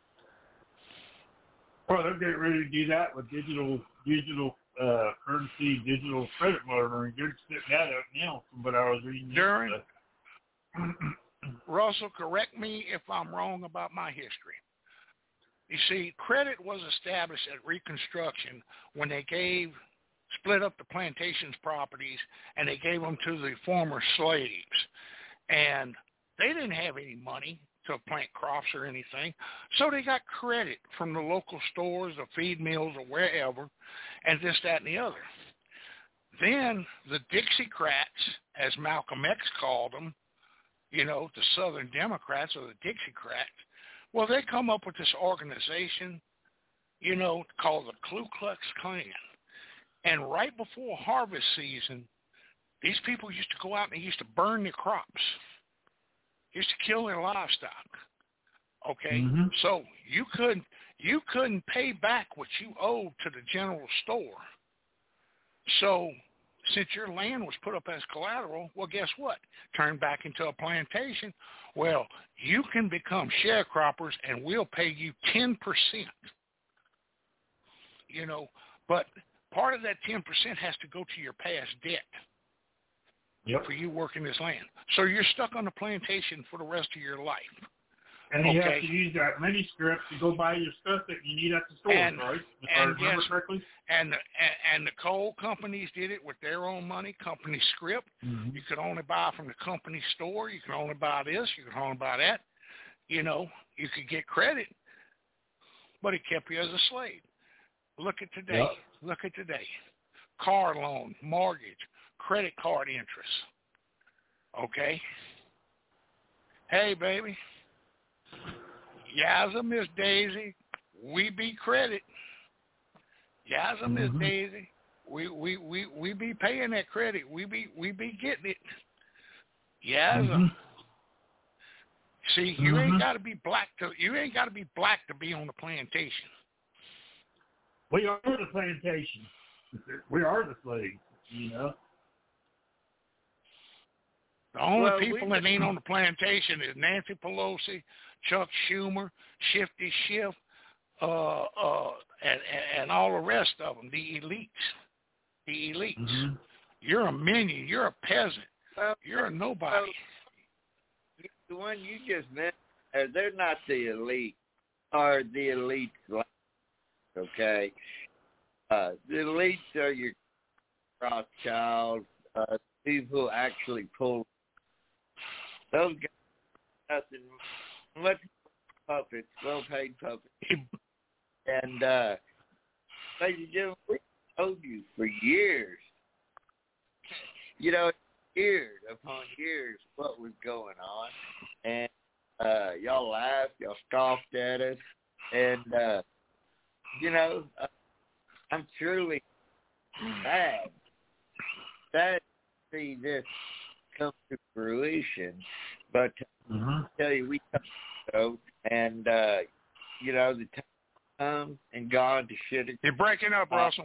Well, they're getting ready to do that with digital digital uh, currency, digital credit monitoring. They're setting that up now from what I was reading. During, Russell, correct me if I'm wrong about my history. You see, credit was established at Reconstruction when they gave, split up the plantations properties, and they gave them to the former slaves. And they didn't have any money to plant crops or anything, so they got credit from the local stores or feed mills or wherever, and this, that, and the other. Then the Dixiecrats, as Malcolm X called them, you know, the Southern Democrats or the Dixiecrats, well, they come up with this organization, you know, called the Ku Klux Klan. And right before harvest season, these people used to go out and they used to burn their crops. Used to kill their livestock. Okay? Mm-hmm. So you couldn't you couldn't pay back what you owed to the general store. So since your land was put up as collateral, well, guess what? Turned back into a plantation. Well, you can become sharecroppers and we'll pay you ten percent. You know, but part of that ten percent has to go to your past debt. Yep. For you working this land. So you're stuck on the plantation for the rest of your life. And you okay. have to use that mini script to go buy your stuff that you need at the store, and, right? If and I remember yes, correctly. And the, and the coal companies did it with their own money, company script. Mm-hmm. You could only buy from the company store. You could only buy this. You could only buy that. You know, you could get credit, but it kept you as a slave. Look at today. Yep. Look at today. Car loan, mortgage, credit card interest. Okay? Hey, baby. Yazza, Miss Daisy, we be credit. Yazza, mm-hmm. Miss Daisy, we, we, we, we be paying that credit. We be we be getting it. Yazza. Mm-hmm. See, you mm-hmm. ain't got to be black to you ain't got to be black to be on the plantation. We are the plantation. We are the slaves, you know. The only well, people we, that ain't on the plantation is Nancy Pelosi, Chuck Schumer, Shifty Schiff, uh, uh, and, and and all the rest of them, the elites, the elites. Mm-hmm. You're a minion. You're a peasant. Well, you're a nobody. Well, the one you just mentioned, uh, they're not the elite, or the elites. Okay, uh, the elites are your Rothschild, uh, people who actually pull. Those guys, nothing much puppets, well-paid puppets, and uh, ladies and gentlemen, we told you for years. You know, years upon years what was going on, and uh, y'all laughed, y'all scoffed at us, and uh, you know, uh, I'm truly sad, sad to see this come to fruition. But mm-hmm. I tell you, we come and uh, you know, the time come and gone to shit. You're breaking up, Russell.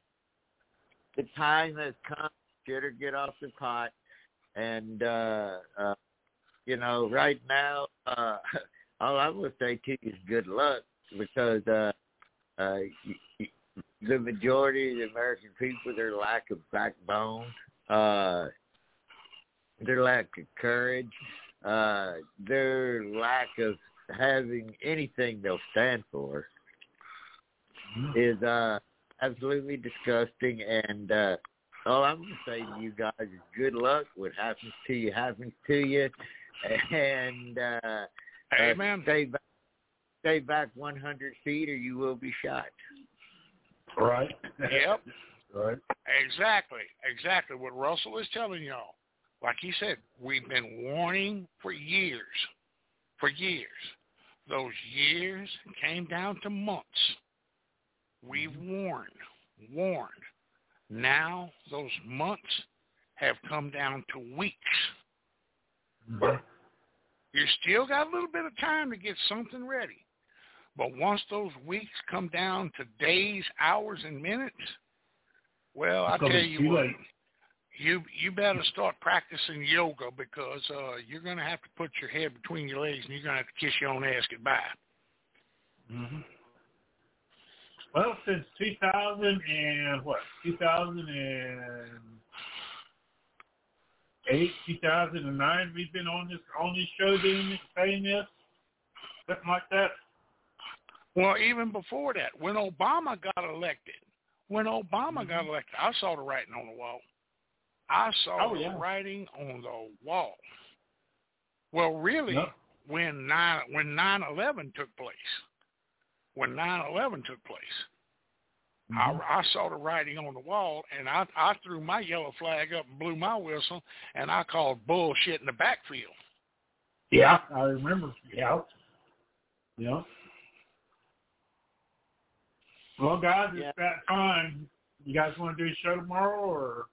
The time has come. Shit or get off the pot, and uh, uh, you know, right now, uh, all I would say to you is good luck, because uh, uh, the majority of the American people, their lack of backbone, uh, their lack of courage, uh, their lack of having anything they'll stand for, mm-hmm. is uh, absolutely disgusting, and uh, all I'm going to say to you guys is good luck. What happens to you happens to you. And uh, Amen. Uh, stay, back, stay back one hundred feet or you will be shot. Right. Yep. Right. Exactly. Exactly what Russell is telling y'all. Like he said, we've been warning for years. For years. Those years came down to months. We've warned. Warned. Now those months have come down to weeks. Mm-hmm. You still got a little bit of time to get something ready. But once those weeks come down to days, hours, and minutes, well, I tell you what, you you better start practicing yoga, because uh, you're going to have to put your head between your legs and you're going to have to kiss your own ass goodbye. Mm-hmm. Well, since two thousand and what, two thousand eight, two thousand nine, we've been on this on this show doing saying this, something like that. Well, even before that, when Obama got elected, when Obama mm-hmm. got elected, I saw the writing on the wall. I saw oh, the yeah. writing on the wall. Well, really, yep. when nine when nine eleven took place. When nine eleven took place, mm-hmm. I, I saw the writing on the wall, and I, I threw my yellow flag up and blew my whistle, and I called bullshit in the backfield. Yeah, I remember. Yeah. Yeah. Well, guys, it's yeah. that time. You guys want to do a show tomorrow, or?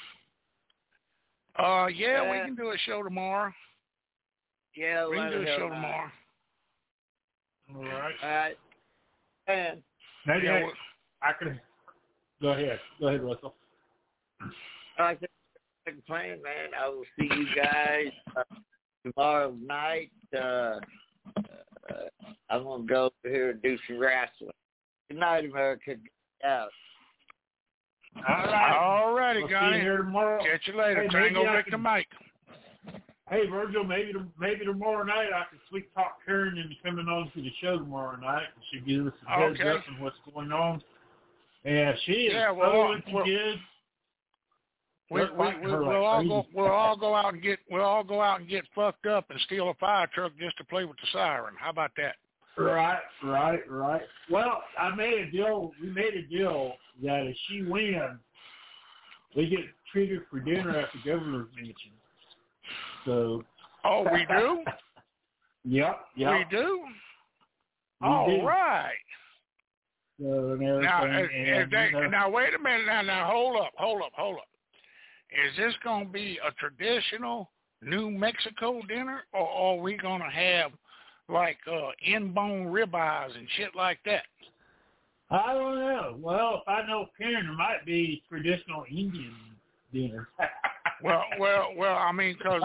Uh, yeah, uh, we can do a show tomorrow. Yeah, we can do a show right. tomorrow. All right. All right. And maybe yeah, I, I can go ahead. Go ahead, Russell. I think I'm playing, man. I will see you guys uh, tomorrow night. Uh, uh, I'm gonna go over here and do some wrestling. Good night, America. Get out. All right. All righty, we'll guys. See you here tomorrow. Catch you later. Hey, Tango Victor Mike. Hey, Virgil, maybe maybe tomorrow night I can sweet talk Karen into coming on to the show tomorrow night, and she gives us a heads okay. up on what's going on. And she is yeah, so well, looking well, good. We, we, we, we'll like all go. We'll all go out and get. We'll all go out and get fucked up and steal a fire truck just to play with the siren. How about that? Right, right, right. Well, I made a deal. We made a deal that if she wins, we get treated for dinner at the governor's mansion. So. Oh, we do? Yep, yep. We do? We All do. right. So, now, and, is, and, is they, you know, now, wait a minute. Now, now, hold up, hold up, hold up. Is this going to be a traditional New Mexico dinner, or are we going to have, like, uh, in-bone ribeyes and shit like that? I don't know. Well, if I know Karen, it might be traditional Indian dinner. well, well, well. I mean, because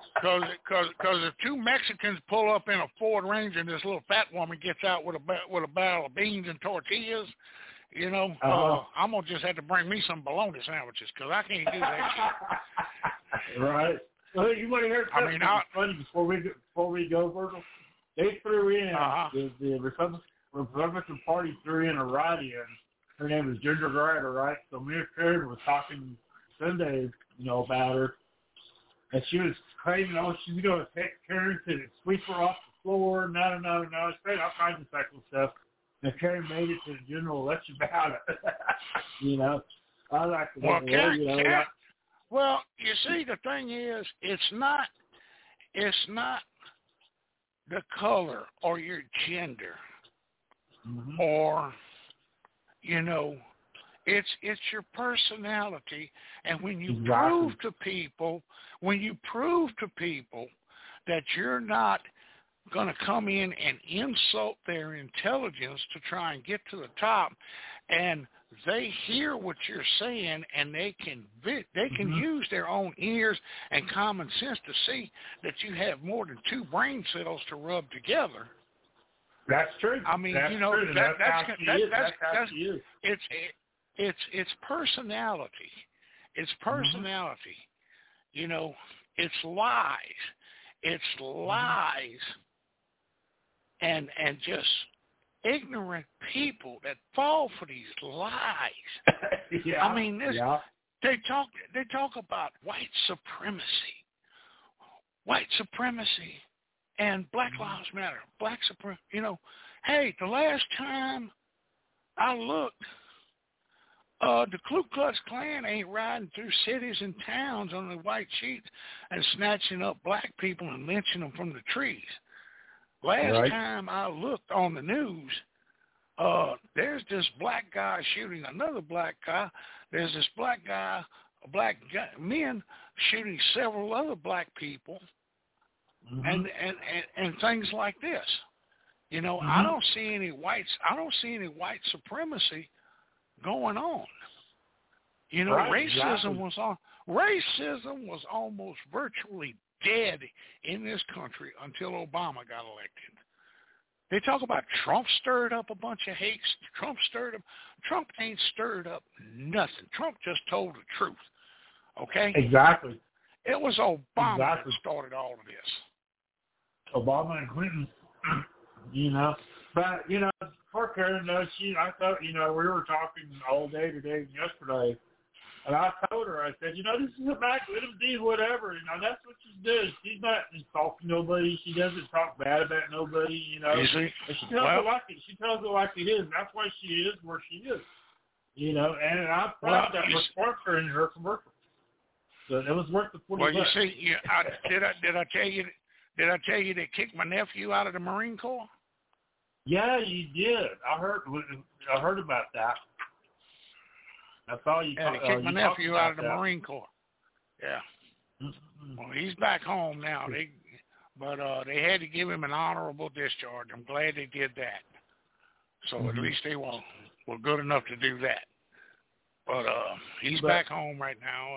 Because cause, cause if two Mexicans pull up in a Ford Ranger and this little fat woman gets out with a with a barrel of beans and tortillas, you know, uh-huh. uh, I'm gonna just have to bring me some bologna sandwiches because I can't do that shit. Right. Well, you want to hear something I mean, I, funny before we before we go, Virgil? They threw in uh-huh. the, the Republican, Republican Party threw in a write-in. Her name is Ginger Ryder, right? So me and Karen was talking Sunday, you know, about her. And she was claiming, oh, she's going to take Karen to sweep her off the floor. No, no, no, no. She said all kinds of sexual stuff. And Karen made it to the general election about it. You know, I like to well, Karen, you know. Karen, like, well, you see, the thing is, it's not, it's not the color or your gender mm-hmm. or, you know, It's it's your personality, and when you exactly. prove to people, when you prove to people that you're not going to come in and insult their intelligence to try and get to the top, and they hear what you're saying, and they can they can mm-hmm. use their own ears and common sense to see that you have more than two brain cells to rub together. That's true. I mean, that's you know, true. that, that's, that's, how that, she that, is. that's, that's how that's, she is. It's it, it's it's personality. It's personality. Mm-hmm. You know, it's lies. It's lies, mm-hmm. and and just ignorant people that fall for these lies. yeah. I mean, this yeah. they talk they talk about white supremacy, white supremacy, and Black mm-hmm. Lives Matter, Black supremacy. You know, hey, the last time I looked, uh, the Ku Klux Klan ain't riding through cities and towns on the white sheets and snatching up black people and lynching them from the trees. Last right. time I looked on the news, uh, there's this black guy shooting another black guy. There's this black guy, black guy, men shooting several other black people, mm-hmm. and, and, and, and things like this. You know, mm-hmm. I don't see any whites. I don't see any white supremacy going on. You know, right, racism exactly. was on. Racism was almost virtually dead in this country until Obama got elected. They talk about Trump stirred up a bunch of hate. Trump stirred up. Trump ain't stirred up nothing. Trump just told the truth. Okay. Exactly. It was Obama exactly. that started all of this. Obama and Clinton. You know, but, you know, poor Karen, though, she, I thought, you know, we were talking all day today and yesterday, and I told her, I said, you know, this is a back, let him do whatever, you know, that's what she does. She's not insulting nobody. She doesn't talk bad about nobody, you know. You see? And she tells well, it like it. She tells it like it is. That's why she is where she is, you know, and I well, thought that was for her in her commercial. So it was worth the forty Well, you bucks. see, you, I, did I did I tell you did I tell you they kicked my nephew out of the Marine Corps? Yeah, you did. I heard. I heard about that. I saw you. Yeah, they uh, kicked my nephew out of the that. Marine Corps. Yeah. Mm-hmm. Well, he's back home now. They, but uh, they had to give him an honorable discharge. I'm glad they did that. So mm-hmm. at least they were were good enough to do that. But uh, he's but, back home right now.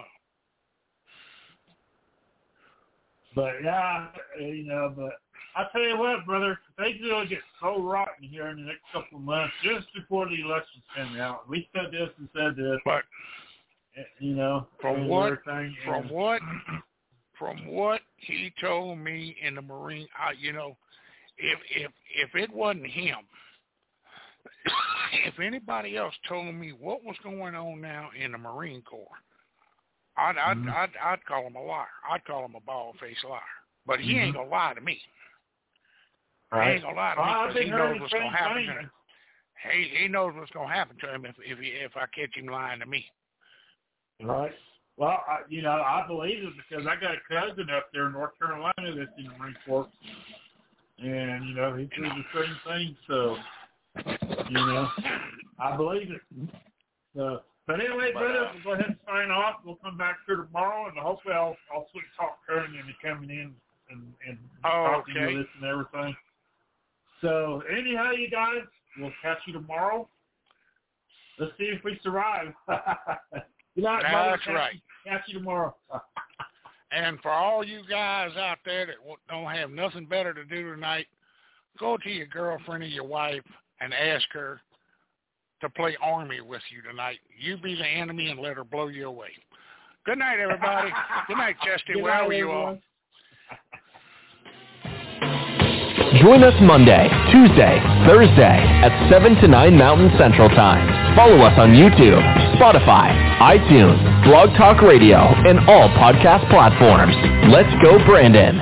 But yeah, you know, but I tell you what, brother, things are gonna get so rotten here in the next couple of months, just before the elections come out. We said this and said this, but you know, from what, from and, what, from what he told me in the Marine, I, you know, if if if it wasn't him, if anybody else told me what was going on now in the Marine Corps, I'd I'd, mm-hmm. I'd I'd call him a liar. I'd call him a bald-faced liar. But he mm-hmm. ain't gonna lie to me. Right. He ain't gonna lie to me well, because he knows what's gonna happen thing. to him. He he knows what's gonna happen to him if if he, if I catch him lying to me. Right. Well, I, you know, I believe it because I got a cousin up there in North Carolina that's in the Marine Corps, and you know he did the same thing. So, you know, I believe it. So. But anyway, but, brother, uh, we'll go ahead and sign off. We'll come back here tomorrow, and hopefully I'll, I'll switch talk Karen into coming in and, and oh, talking okay. to this and everything. So anyhow, you guys, we'll catch you tomorrow. Let's see if we survive. You know, That's brother, catch right. You, catch you tomorrow. And for all you guys out there that don't have nothing better to do tonight, go to your girlfriend or your wife and ask her to play Army with you tonight. You be the enemy and let her blow you away. Good night, everybody. Good night, Chesty. Where are you all? Join us Monday, Tuesday, Thursday at seven to nine Mountain Central Time. Follow us on YouTube, Spotify, iTunes, Blog Talk Radio, and all podcast platforms. Let's go, Brandon.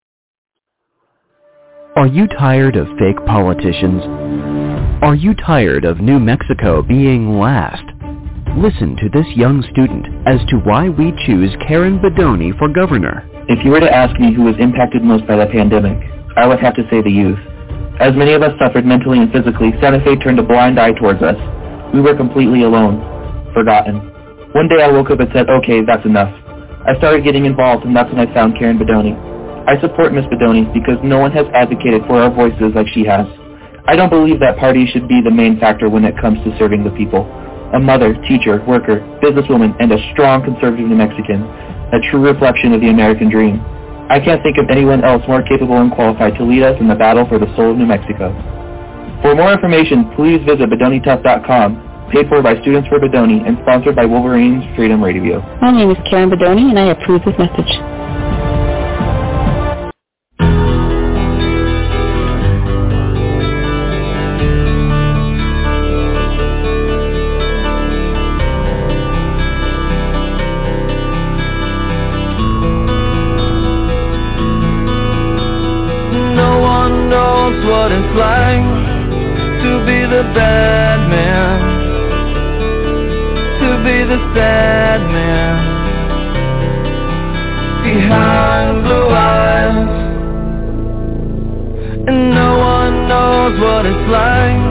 Are you tired of fake politicians? Are you tired of New Mexico being last? Listen to this young student as to why we choose Karen Bedonie for governor. If you were to ask me who was impacted most by the pandemic, I would have to say the youth. As many of us suffered mentally and physically, Santa Fe turned a blind eye towards us. We were completely alone, forgotten. One day I woke up and said, okay, that's enough. I started getting involved, and that's when I found Karen Bedonie. I support Miss Bedonie because no one has advocated for our voices like she has. I don't believe that party should be the main factor when it comes to serving the people. A mother, teacher, worker, businesswoman, and a strong conservative New Mexican. A true reflection of the American dream. I can't think of anyone else more capable and qualified to lead us in the battle for the soul of New Mexico. For more information, please visit Bedonie Tough dot com, paid for by Students for Bedonie and sponsored by Wolverines Freedom Radio. My name is Karen Bedonie, and I approve this message. What it's like to be the bad man, to be the sad man behind blue eyes, and no one knows what it's like